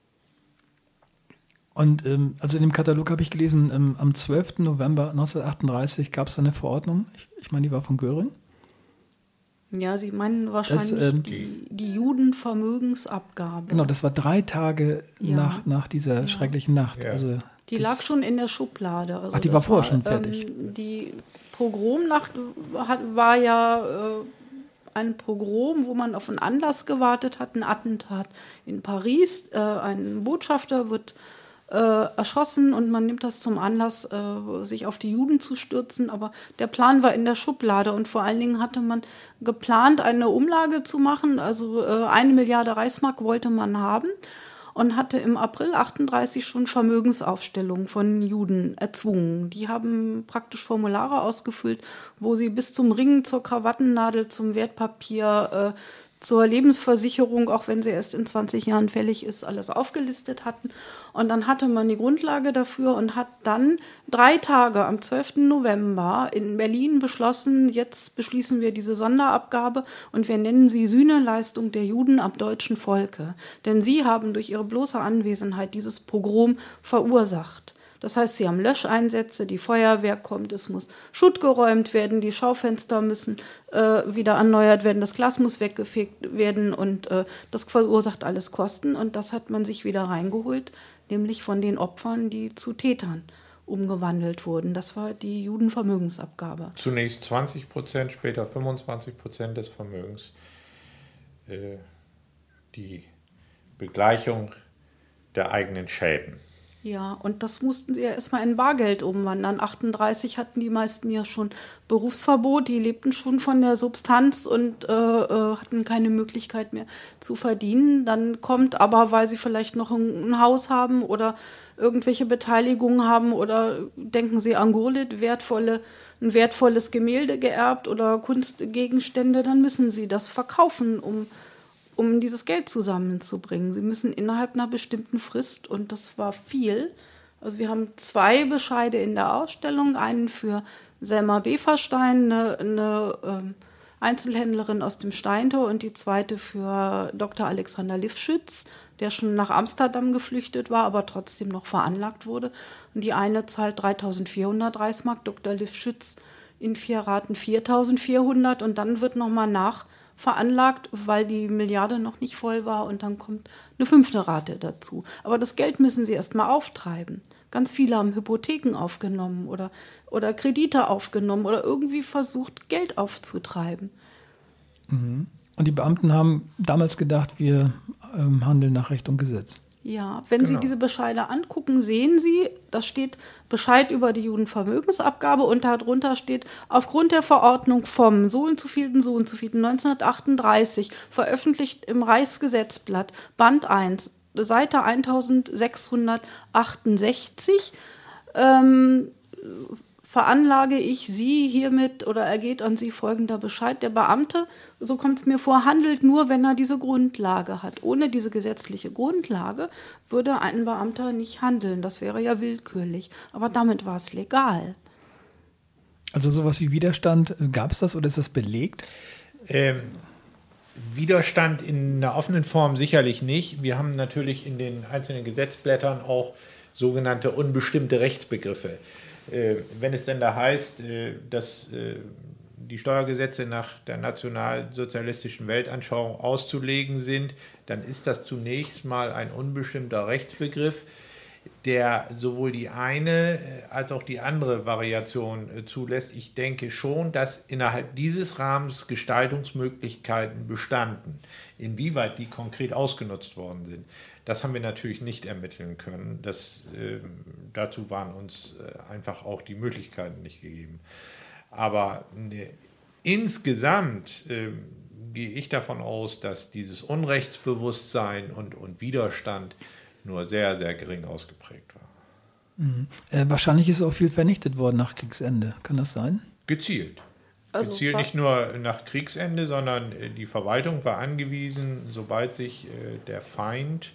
Und also in dem Katalog habe ich gelesen, am 12. November 1938 gab es eine Verordnung. Ich meine, die war von Göring. Ja, Sie meinen wahrscheinlich die Judenvermögensabgabe. Genau, das war 3 Tage nach dieser schrecklichen Nacht. Ja. Also die lag schon in der Schublade. Also die war vorher schon fertig. Die Pogromnacht war ja ein Pogrom, wo man auf einen Anlass gewartet hat, ein Attentat in Paris. Ein Botschafter wird erschossen und man nimmt das zum Anlass, sich auf die Juden zu stürzen. Aber der Plan war in der Schublade und vor allen Dingen hatte man geplant, eine Umlage zu machen. Also 1 Milliarde Reichsmark wollte man haben und hatte im April 38 schon Vermögensaufstellungen von Juden erzwungen. Die haben praktisch Formulare ausgefüllt, wo sie bis zum Ring, zur Krawattennadel, zum Wertpapier, zur Lebensversicherung, auch wenn sie erst in 20 Jahren fällig ist, alles aufgelistet hatten. Und dann hatte man die Grundlage dafür und hat dann 3 Tage am 12. November in Berlin beschlossen, jetzt beschließen wir diese Sonderabgabe und wir nennen sie Sühneleistung der Juden am deutschen Volke. Denn sie haben durch ihre bloße Anwesenheit dieses Pogrom verursacht. Das heißt, sie haben Löscheinsätze, die Feuerwehr kommt, es muss Schutt geräumt werden, die Schaufenster müssen wieder erneuert werden, das Glas muss weggefegt werden und das verursacht alles Kosten. Und das hat man sich wieder reingeholt, nämlich von den Opfern, die zu Tätern umgewandelt wurden. Das war die Judenvermögensabgabe. Zunächst 20%, später 25% des Vermögens. Die Begleichung der eigenen Schäden. Ja, und das mussten sie ja erstmal in Bargeld umwandeln. 38 hatten die meisten ja schon Berufsverbot, die lebten schon von der Substanz und hatten keine Möglichkeit mehr zu verdienen. Dann kommt aber, weil sie vielleicht noch ein Haus haben oder irgendwelche Beteiligungen haben oder denken sie an Gurlitt, ein wertvolles Gemälde geerbt oder Kunstgegenstände, dann müssen sie das verkaufen, um dieses Geld zusammenzubringen. Sie müssen innerhalb einer bestimmten Frist, und das war viel. Also wir haben 2 Bescheide in der Ausstellung, einen für Selma Beferstein, eine Einzelhändlerin aus dem Steintor, und die zweite für Dr. Alexander Lifschütz, der schon nach Amsterdam geflüchtet war, aber trotzdem noch veranlagt wurde. Und die eine zahlt 3.400 Reichsmark, Dr. Lifschütz in 4 Raten 4.400, und dann wird nochmal veranlagt, weil die Milliarde noch nicht voll war, und dann kommt eine 5. Rate dazu. Aber das Geld müssen sie erst mal auftreiben. Ganz viele haben Hypotheken aufgenommen oder Kredite aufgenommen oder irgendwie versucht, Geld aufzutreiben. Und die Beamten haben damals gedacht, wir handeln nach Recht und Gesetz. Ja, wenn Sie diese Bescheide angucken, sehen Sie, da steht Bescheid über die Judenvermögensabgabe und darunter steht, aufgrund der Verordnung vom so und so vielten 1938, veröffentlicht im Reichsgesetzblatt, Band 1, Seite 1668, veranlage ich Sie hiermit oder ergeht an Sie folgender Bescheid. Der Beamte, so kommt es mir vor, handelt nur, wenn er diese Grundlage hat. Ohne diese gesetzliche Grundlage würde ein Beamter nicht handeln. Das wäre ja willkürlich. Aber damit war es legal. Also sowas wie Widerstand, gab es das oder ist das belegt? Widerstand in einer offenen Form sicherlich nicht. Wir haben natürlich in den einzelnen Gesetzblättern auch sogenannte unbestimmte Rechtsbegriffe. Wenn es denn da heißt, dass die Steuergesetze nach der nationalsozialistischen Weltanschauung auszulegen sind, dann ist das zunächst mal ein unbestimmter Rechtsbegriff. der sowohl die eine als auch die andere Variation zulässt. Ich denke schon, dass innerhalb dieses Rahmens Gestaltungsmöglichkeiten bestanden. Inwieweit die konkret ausgenutzt worden sind, das haben wir natürlich nicht ermitteln können. Dazu waren uns einfach auch die Möglichkeiten nicht gegeben. Aber insgesamt gehe ich davon aus, dass dieses Unrechtsbewusstsein und Widerstand nur sehr, sehr gering ausgeprägt war. Wahrscheinlich ist auch viel vernichtet worden nach Kriegsende. Kann das sein? Gezielt. Also Gezielt nicht nur nach Kriegsende, sondern die Verwaltung war angewiesen, sobald sich der Feind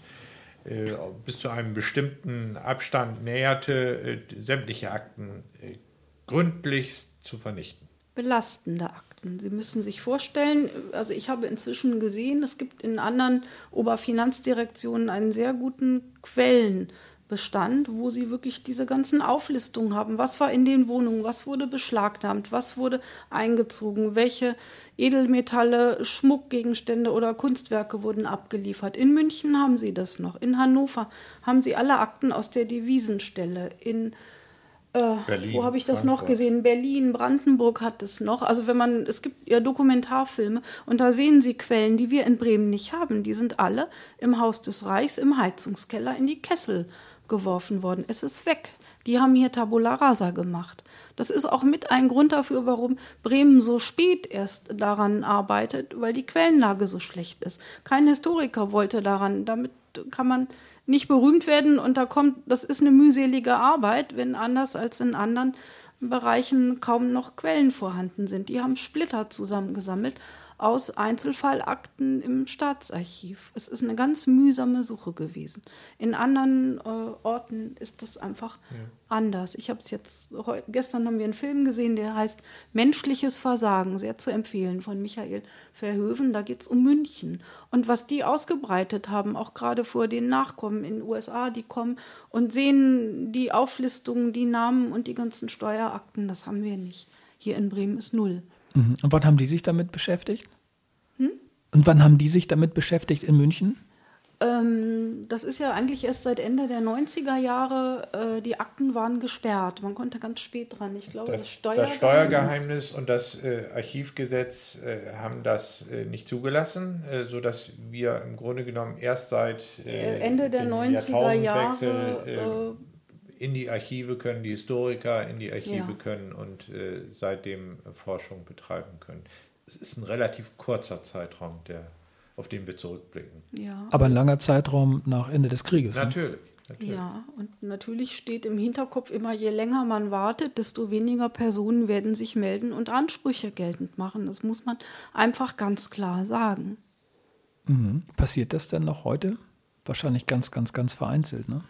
bis zu einem bestimmten Abstand näherte, sämtliche Akten gründlichst zu vernichten. Belastende Akten. Sie müssen sich vorstellen, also ich habe inzwischen gesehen, es gibt in anderen Oberfinanzdirektionen einen sehr guten Quellenbestand, wo sie wirklich diese ganzen Auflistungen haben. Was war in den Wohnungen, was wurde beschlagnahmt, was wurde eingezogen, welche Edelmetalle, Schmuckgegenstände oder Kunstwerke wurden abgeliefert. In München haben sie das noch, in Hannover haben sie alle Akten aus der Devisenstelle, in Berlin, wo habe ich das Frankfurt. noch gesehen? Berlin, Brandenburg hat es noch. Also es gibt ja Dokumentarfilme und da sehen Sie Quellen, die wir in Bremen nicht haben. Die sind alle im Haus des Reichs, im Heizungskeller in die Kessel geworfen worden. Es ist weg. Die haben hier Tabula Rasa gemacht. Das ist auch mit ein Grund dafür, warum Bremen so spät erst daran arbeitet, weil die Quellenlage so schlecht ist. Kein Historiker wollte daran, damit kann man nicht berühmt werden und das ist eine mühselige Arbeit, wenn anders als in anderen Bereichen kaum noch Quellen vorhanden sind. Die haben Splitter zusammengesammelt aus Einzelfallakten im Staatsarchiv. Es ist eine ganz mühsame Suche gewesen. In anderen Orten ist das einfach anders. Ich habe es gestern haben wir einen Film gesehen, der heißt Menschliches Versagen, sehr zu empfehlen, von Michael Verhoeven. Da geht es um München. Und was die ausgebreitet haben, auch gerade vor den Nachkommen in den USA, die kommen und sehen die Auflistungen, die Namen und die ganzen Steuerakten, das haben wir nicht. Hier in Bremen ist null. Und wann haben die sich damit beschäftigt? Und wann haben die sich damit beschäftigt in München? Das ist ja eigentlich erst seit Ende der 90er Jahre. Die Akten waren gesperrt. Man konnte ganz spät dran. Ich glaube, Das Steuergeheimnis und das Archivgesetz haben das nicht zugelassen, sodass wir im Grunde genommen erst seit Ende der dem 90er Jahrtausendwechsel Jahre in die Archive können, die Historiker in die Archive Ja. können und seitdem Forschung betreiben können. Es ist ein relativ kurzer Zeitraum, auf den wir zurückblicken. ja. Aber ein langer Zeitraum nach Ende des Krieges. Ne? Natürlich. Ja, und natürlich steht im Hinterkopf immer, je länger man wartet, desto weniger Personen werden sich melden und Ansprüche geltend machen. Das muss man einfach ganz klar sagen. Passiert das denn noch heute? Wahrscheinlich ganz, ganz, ganz vereinzelt, ne?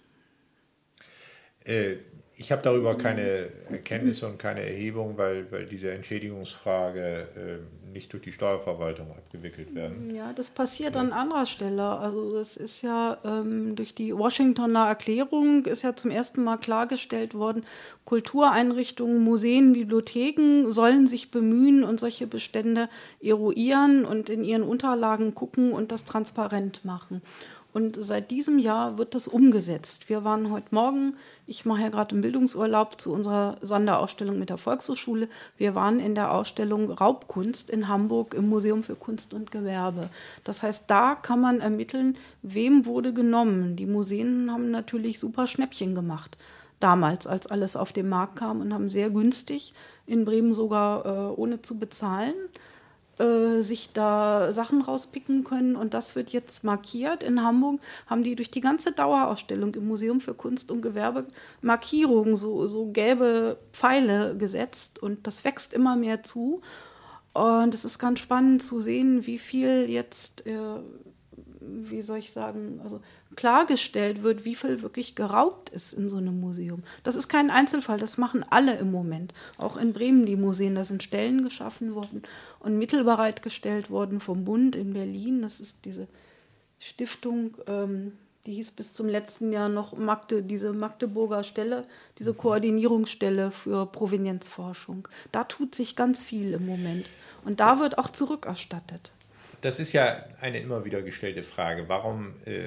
Ich habe darüber keine Erkenntnisse und keine Erhebung, weil diese Entschädigungsfrage nicht durch die Steuerverwaltung abgewickelt werden. Ja, das passiert an anderer Stelle. Also es ist ja durch die Washingtoner Erklärung ist ja zum ersten Mal klargestellt worden, Kultureinrichtungen, Museen, Bibliotheken sollen sich bemühen und solche Bestände eruieren und in ihren Unterlagen gucken und das transparent machen. Und seit diesem Jahr wird das umgesetzt. Wir waren heute Morgen, ich mache ja gerade einen Bildungsurlaub zu unserer Sonderausstellung mit der Volkshochschule. Wir waren in der Ausstellung Raubkunst in Hamburg im Museum für Kunst und Gewerbe. Das heißt, da kann man ermitteln, wem wurde genommen. Die Museen haben natürlich super Schnäppchen gemacht. Damals, als alles auf den Markt kam und haben sehr günstig, in Bremen sogar ohne zu bezahlen, sich da Sachen rauspicken können und das wird jetzt markiert. In Hamburg haben die durch die ganze Dauerausstellung im Museum für Kunst und Gewerbe Markierungen, so gelbe Pfeile gesetzt und das wächst immer mehr zu und es ist ganz spannend zu sehen, wie viel jetzt, wie soll ich sagen, also klargestellt wird, wie viel wirklich geraubt ist in so einem Museum. Das ist kein Einzelfall, das machen alle im Moment. Auch in Bremen die Museen, da sind Stellen geschaffen worden und Mittel bereitgestellt worden vom Bund in Berlin. Das ist diese Stiftung, die hieß bis zum letzten Jahr noch diese Magdeburger Stelle, diese Koordinierungsstelle für Provenienzforschung. Da tut sich ganz viel im Moment. Und da wird auch zurückerstattet. Das ist ja eine immer wieder gestellte Frage. Warum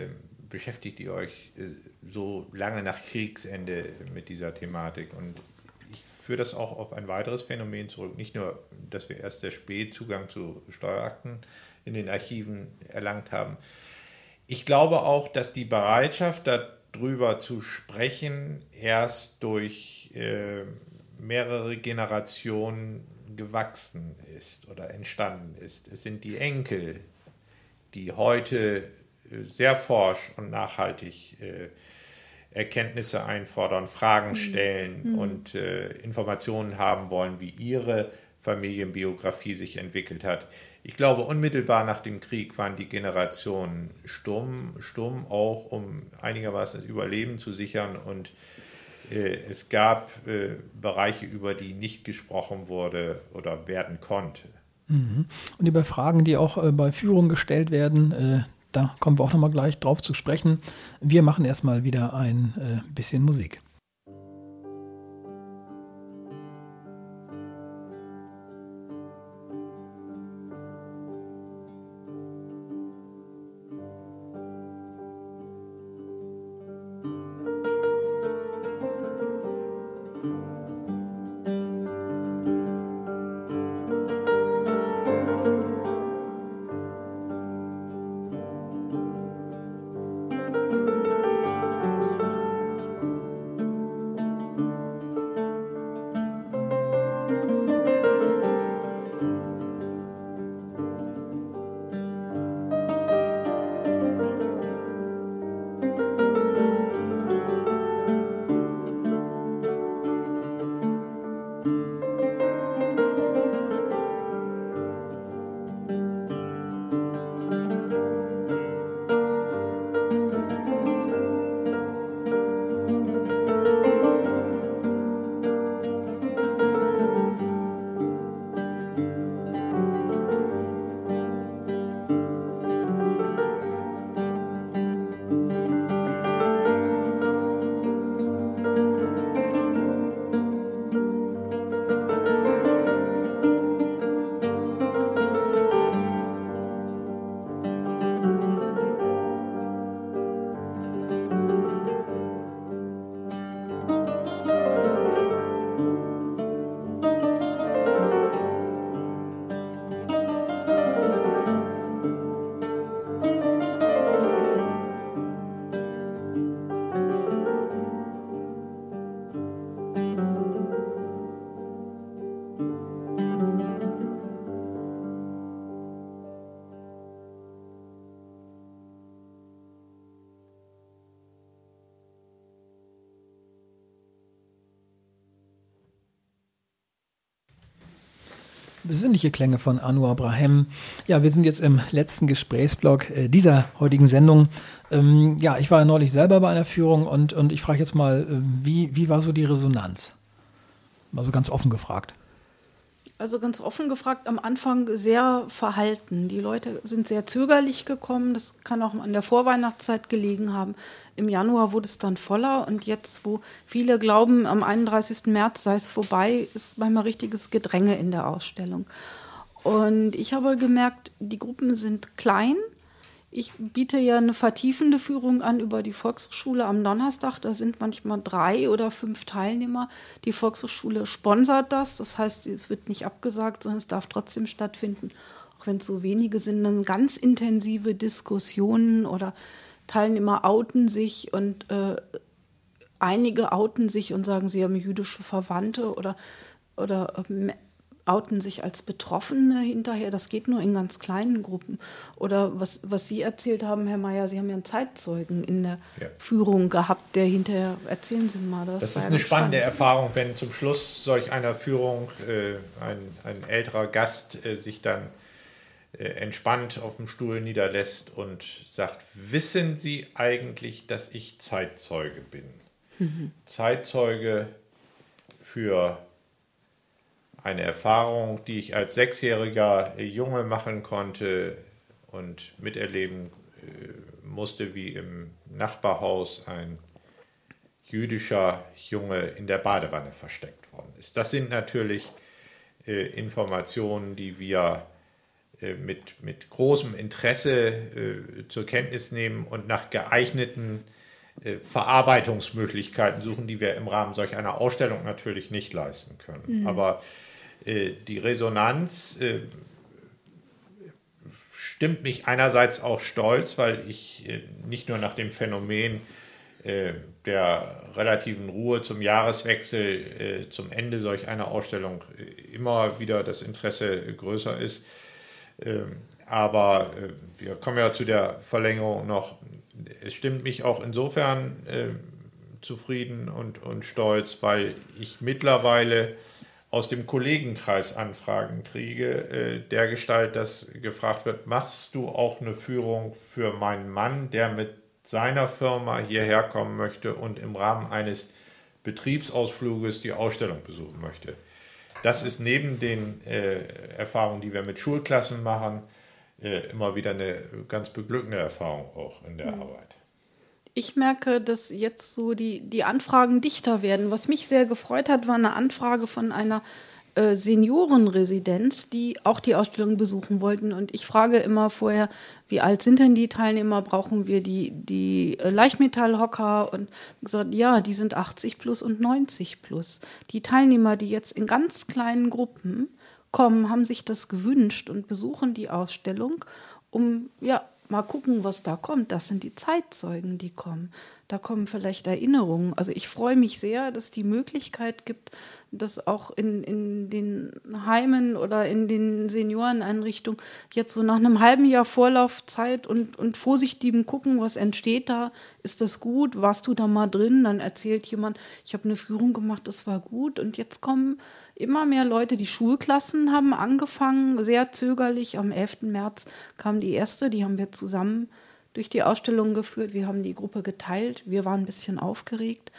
beschäftigt ihr euch so lange nach Kriegsende mit dieser Thematik? Und ich führe das auch auf ein weiteres Phänomen zurück. Nicht nur, dass wir erst sehr spät Zugang zu Steuerakten in den Archiven erlangt haben. Ich glaube auch, dass die Bereitschaft, darüber zu sprechen, erst durch mehrere Generationen gewachsen ist oder entstanden ist. Es sind die Enkel, die heute sehr forsch und nachhaltig Erkenntnisse einfordern, Fragen stellen und Informationen haben wollen, wie ihre Familienbiografie sich entwickelt hat. Ich glaube, unmittelbar nach dem Krieg waren die Generationen stumm auch, um einigermaßen das Überleben zu sichern, und es gab Bereiche, über die nicht gesprochen wurde oder werden konnte. Und über Fragen, die auch bei Führung gestellt werden, da kommen wir auch nochmal gleich drauf zu sprechen. Wir machen erstmal wieder ein bisschen Musik. Besinnliche Klänge von Anwar Brahem. Ja, wir sind jetzt im letzten Gesprächsblock dieser heutigen Sendung. Ja, ich war ja neulich selber bei einer Führung und ich frage jetzt mal, wie war so die Resonanz? Mal so ganz offen gefragt. Also ganz offen gefragt, am Anfang sehr verhalten. Die Leute sind sehr zögerlich gekommen. Das kann auch an der Vorweihnachtszeit gelegen haben. Im Januar wurde es dann voller. Und jetzt, wo viele glauben, am 31. März sei es vorbei, ist manchmal richtiges Gedränge in der Ausstellung. Und ich habe gemerkt, die Gruppen sind klein. Ich biete ja eine vertiefende Führung an über die Volkshochschule am Donnerstag. Da sind manchmal 3 oder 5 Teilnehmer. Die Volkshochschule sponsert das. Das heißt, es wird nicht abgesagt, sondern es darf trotzdem stattfinden. Auch wenn es so wenige sind, dann ganz intensive Diskussionen oder Teilnehmer outen sich und einige outen sich und sagen, sie haben jüdische Verwandte oder outen sich als Betroffene hinterher. Das geht nur in ganz kleinen Gruppen. Oder was Sie erzählt haben, Herr Mayer, Sie haben ja einen Zeitzeugen in der Führung gehabt, der hinterher, erzählen Sie mal das. Das ist eine spannende Erfahrung, wenn zum Schluss solch einer Führung ein älterer Gast sich dann entspannt auf dem Stuhl niederlässt und sagt, wissen Sie eigentlich, dass ich Zeitzeuge bin? Mhm. Zeitzeuge für eine Erfahrung, die ich als 6-jähriger Junge machen konnte und miterleben musste, wie im Nachbarhaus ein jüdischer Junge in der Badewanne versteckt worden ist. Das sind natürlich Informationen, die wir mit großem Interesse zur Kenntnis nehmen und nach geeigneten Verarbeitungsmöglichkeiten suchen, die wir im Rahmen solch einer Ausstellung natürlich nicht leisten können. Aber die Resonanz stimmt mich einerseits auch stolz, weil ich nicht nur nach dem Phänomen der relativen Ruhe zum Jahreswechsel, zum Ende solch einer Ausstellung immer wieder das Interesse größer ist. Aber wir kommen ja zu der Verlängerung noch. Es stimmt mich auch insofern zufrieden und stolz, weil ich mittlerweile aus dem Kollegenkreis Anfragen kriege, dergestalt, dass gefragt wird, machst du auch eine Führung für meinen Mann, der mit seiner Firma hierher kommen möchte und im Rahmen eines Betriebsausfluges die Ausstellung besuchen möchte. Das ist neben den Erfahrungen, die wir mit Schulklassen machen, immer wieder eine ganz beglückende Erfahrung auch in der Arbeit. Ich merke, dass jetzt so die Anfragen dichter werden. Was mich sehr gefreut hat, war eine Anfrage von einer Seniorenresidenz, die auch die Ausstellung besuchen wollten. Und ich frage immer vorher, wie alt sind denn die Teilnehmer? Brauchen wir die Leichtmetallhocker? Und gesagt, ja, die sind 80 plus und 90 plus. Die Teilnehmer, die jetzt in ganz kleinen Gruppen kommen, haben sich das gewünscht und besuchen die Ausstellung, um mal gucken, was da kommt. Das sind die Zeitzeugen, die kommen. Da kommen vielleicht Erinnerungen. Also ich freue mich sehr, dass es die Möglichkeit gibt, dass auch in den Heimen oder in den Senioreneinrichtungen jetzt so nach einem halben Jahr Vorlaufzeit und vorsichtigem Gucken, was entsteht da, ist das gut, warst du da mal drin, dann erzählt jemand, ich habe eine Führung gemacht, das war gut und jetzt kommen immer mehr Leute, die Schulklassen haben angefangen, sehr zögerlich, am 11. März kam die erste, die haben wir zusammen durch die Ausstellung geführt, wir haben die Gruppe geteilt, wir waren ein bisschen aufgeregt,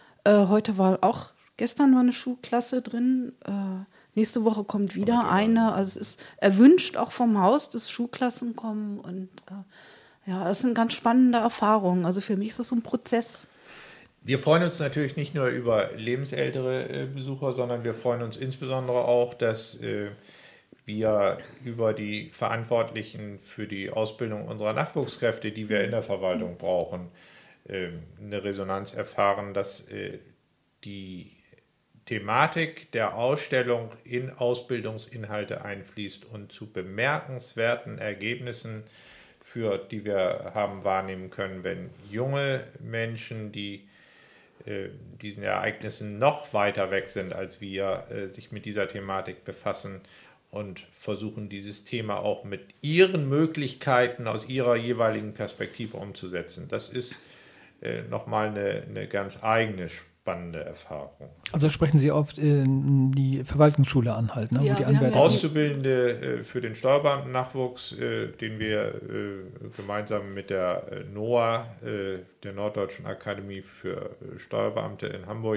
gestern war eine Schulklasse drin, nächste Woche kommt wieder eine. Also es ist erwünscht auch vom Haus, dass Schulklassen kommen. Und das sind ganz spannende Erfahrungen. Also für mich ist das so ein Prozess. Wir freuen uns natürlich nicht nur über lebensältere Besucher, sondern wir freuen uns insbesondere auch, dass wir über die Verantwortlichen für die Ausbildung unserer Nachwuchskräfte, die wir in der Verwaltung brauchen, eine Resonanz erfahren, dass die Thematik der Ausstellung in Ausbildungsinhalte einfließt und zu bemerkenswerten Ergebnissen führt, die wir haben wahrnehmen können, wenn junge Menschen, die diesen Ereignissen noch weiter weg sind als wir, sich mit dieser Thematik befassen und versuchen, dieses Thema auch mit ihren Möglichkeiten aus ihrer jeweiligen Perspektive umzusetzen. Das ist nochmal eine ganz eigene spannende Erfahrung. Also sprechen Sie oft die Verwaltungsschule an, halt, ne? Ja, wo die Anwärter Auszubildende für den Steuerbeamtennachwuchs, den wir gemeinsam mit der NOA, der Norddeutschen Akademie für Steuerbeamte in Hamburg,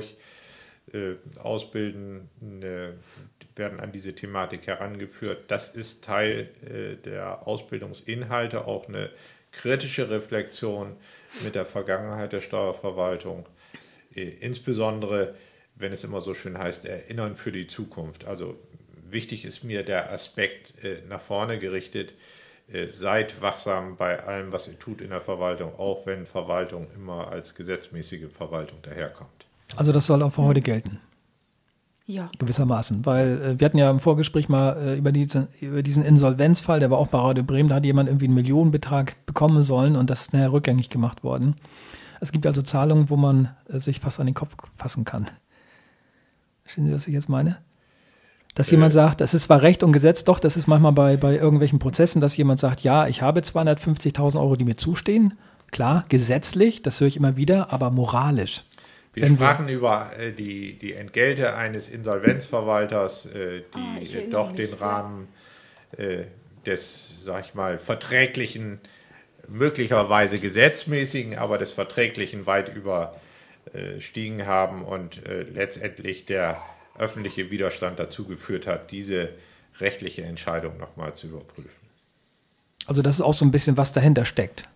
ausbilden, werden an diese Thematik herangeführt. Das ist Teil der Ausbildungsinhalte, auch eine kritische Reflexion mit der Vergangenheit der Steuerverwaltung. Insbesondere, wenn es immer so schön heißt, erinnern für die Zukunft. Also wichtig ist mir der Aspekt nach vorne gerichtet. Seid wachsam bei allem, was ihr tut in der Verwaltung, auch wenn Verwaltung immer als gesetzmäßige Verwaltung daherkommt. Also das soll auch für heute gelten. Ja. Gewissermaßen, weil wir hatten ja im Vorgespräch mal über diesen Insolvenzfall, der war auch bei Radio Bremen, da hat jemand irgendwie einen Millionenbetrag bekommen sollen und das ist nachher rückgängig gemacht worden. Es gibt also Zahlungen, wo man sich fast an den Kopf fassen kann. Verstehen Sie, was ich jetzt meine? Dass jemand sagt, das ist zwar Recht und Gesetz, doch, das ist manchmal bei irgendwelchen Prozessen, dass jemand sagt, ja, ich habe 250.000 Euro, die mir zustehen. Klar, gesetzlich, das höre ich immer wieder, aber moralisch. Wir sprachen über die Entgelte eines Insolvenzverwalters, die doch den Rahmen des, sag ich mal, verträglichen, möglicherweise gesetzmäßigen, aber des Verträglichen weit überstiegen haben und letztendlich der öffentliche Widerstand dazu geführt hat, diese rechtliche Entscheidung nochmal zu überprüfen. Also das ist auch so ein bisschen, was dahinter steckt.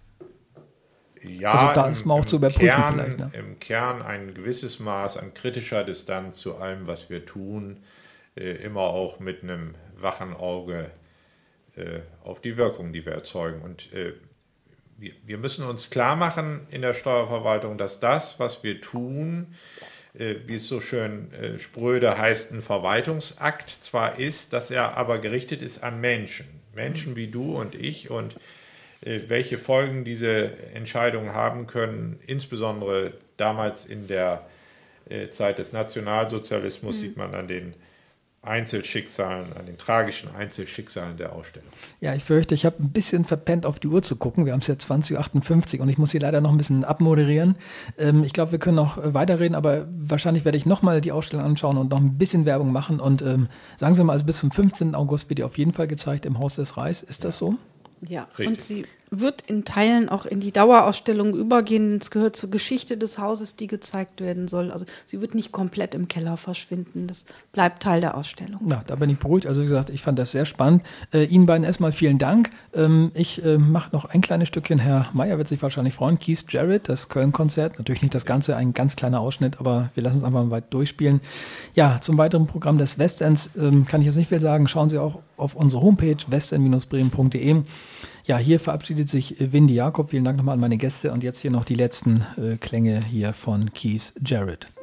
Ja, also da ist man auch zu überprüfen Kern, vielleicht. Ne? Im Kern ein gewisses Maß an kritischer Distanz zu allem, was wir tun, immer auch mit einem wachen Auge auf die Wirkung, die wir erzeugen. Und wir müssen uns klar machen in der Steuerverwaltung, dass das, was wir tun, wie es so schön spröde heißt, ein Verwaltungsakt zwar ist, dass er aber gerichtet ist an Menschen. Menschen wie du und ich und welche Folgen diese Entscheidungen haben können, insbesondere damals in der Zeit des Nationalsozialismus, sieht man an den Einzelschicksalen, an den tragischen Einzelschicksalen der Ausstellung. Ja, ich fürchte, ich habe ein bisschen verpennt, auf die Uhr zu gucken. Wir haben es jetzt 20:58 und ich muss hier leider noch ein bisschen abmoderieren. Ich glaube, wir können noch weiterreden, aber wahrscheinlich werde ich nochmal die Ausstellung anschauen und noch ein bisschen Werbung machen. Und sagen Sie mal, also bis zum 15. August wird die auf jeden Fall gezeigt im Haus des Reichs. Ist das so? Ja, Richtig. und sie wird in Teilen auch in die Dauerausstellung übergehen. Es gehört zur Geschichte des Hauses, die gezeigt werden soll. Also sie wird nicht komplett im Keller verschwinden. Das bleibt Teil der Ausstellung. Na, da bin ich beruhigt. Also wie gesagt, ich fand das sehr spannend. Ihnen beiden erstmal vielen Dank. Ich mache noch ein kleines Stückchen. Herr Meyer wird sich wahrscheinlich freuen. Keith Jarrett, das Köln-Konzert. Natürlich nicht das Ganze, ein ganz kleiner Ausschnitt, aber wir lassen es einfach mal weit durchspielen. Ja, zum weiteren Programm des Westends kann ich jetzt nicht viel sagen. Schauen Sie auch auf unsere Homepage westend-bremen.de. Ja, hier verabschiedet sich Windy Jakob. Vielen Dank nochmal an meine Gäste und jetzt hier noch die letzten Klänge hier von Keith Jarrett.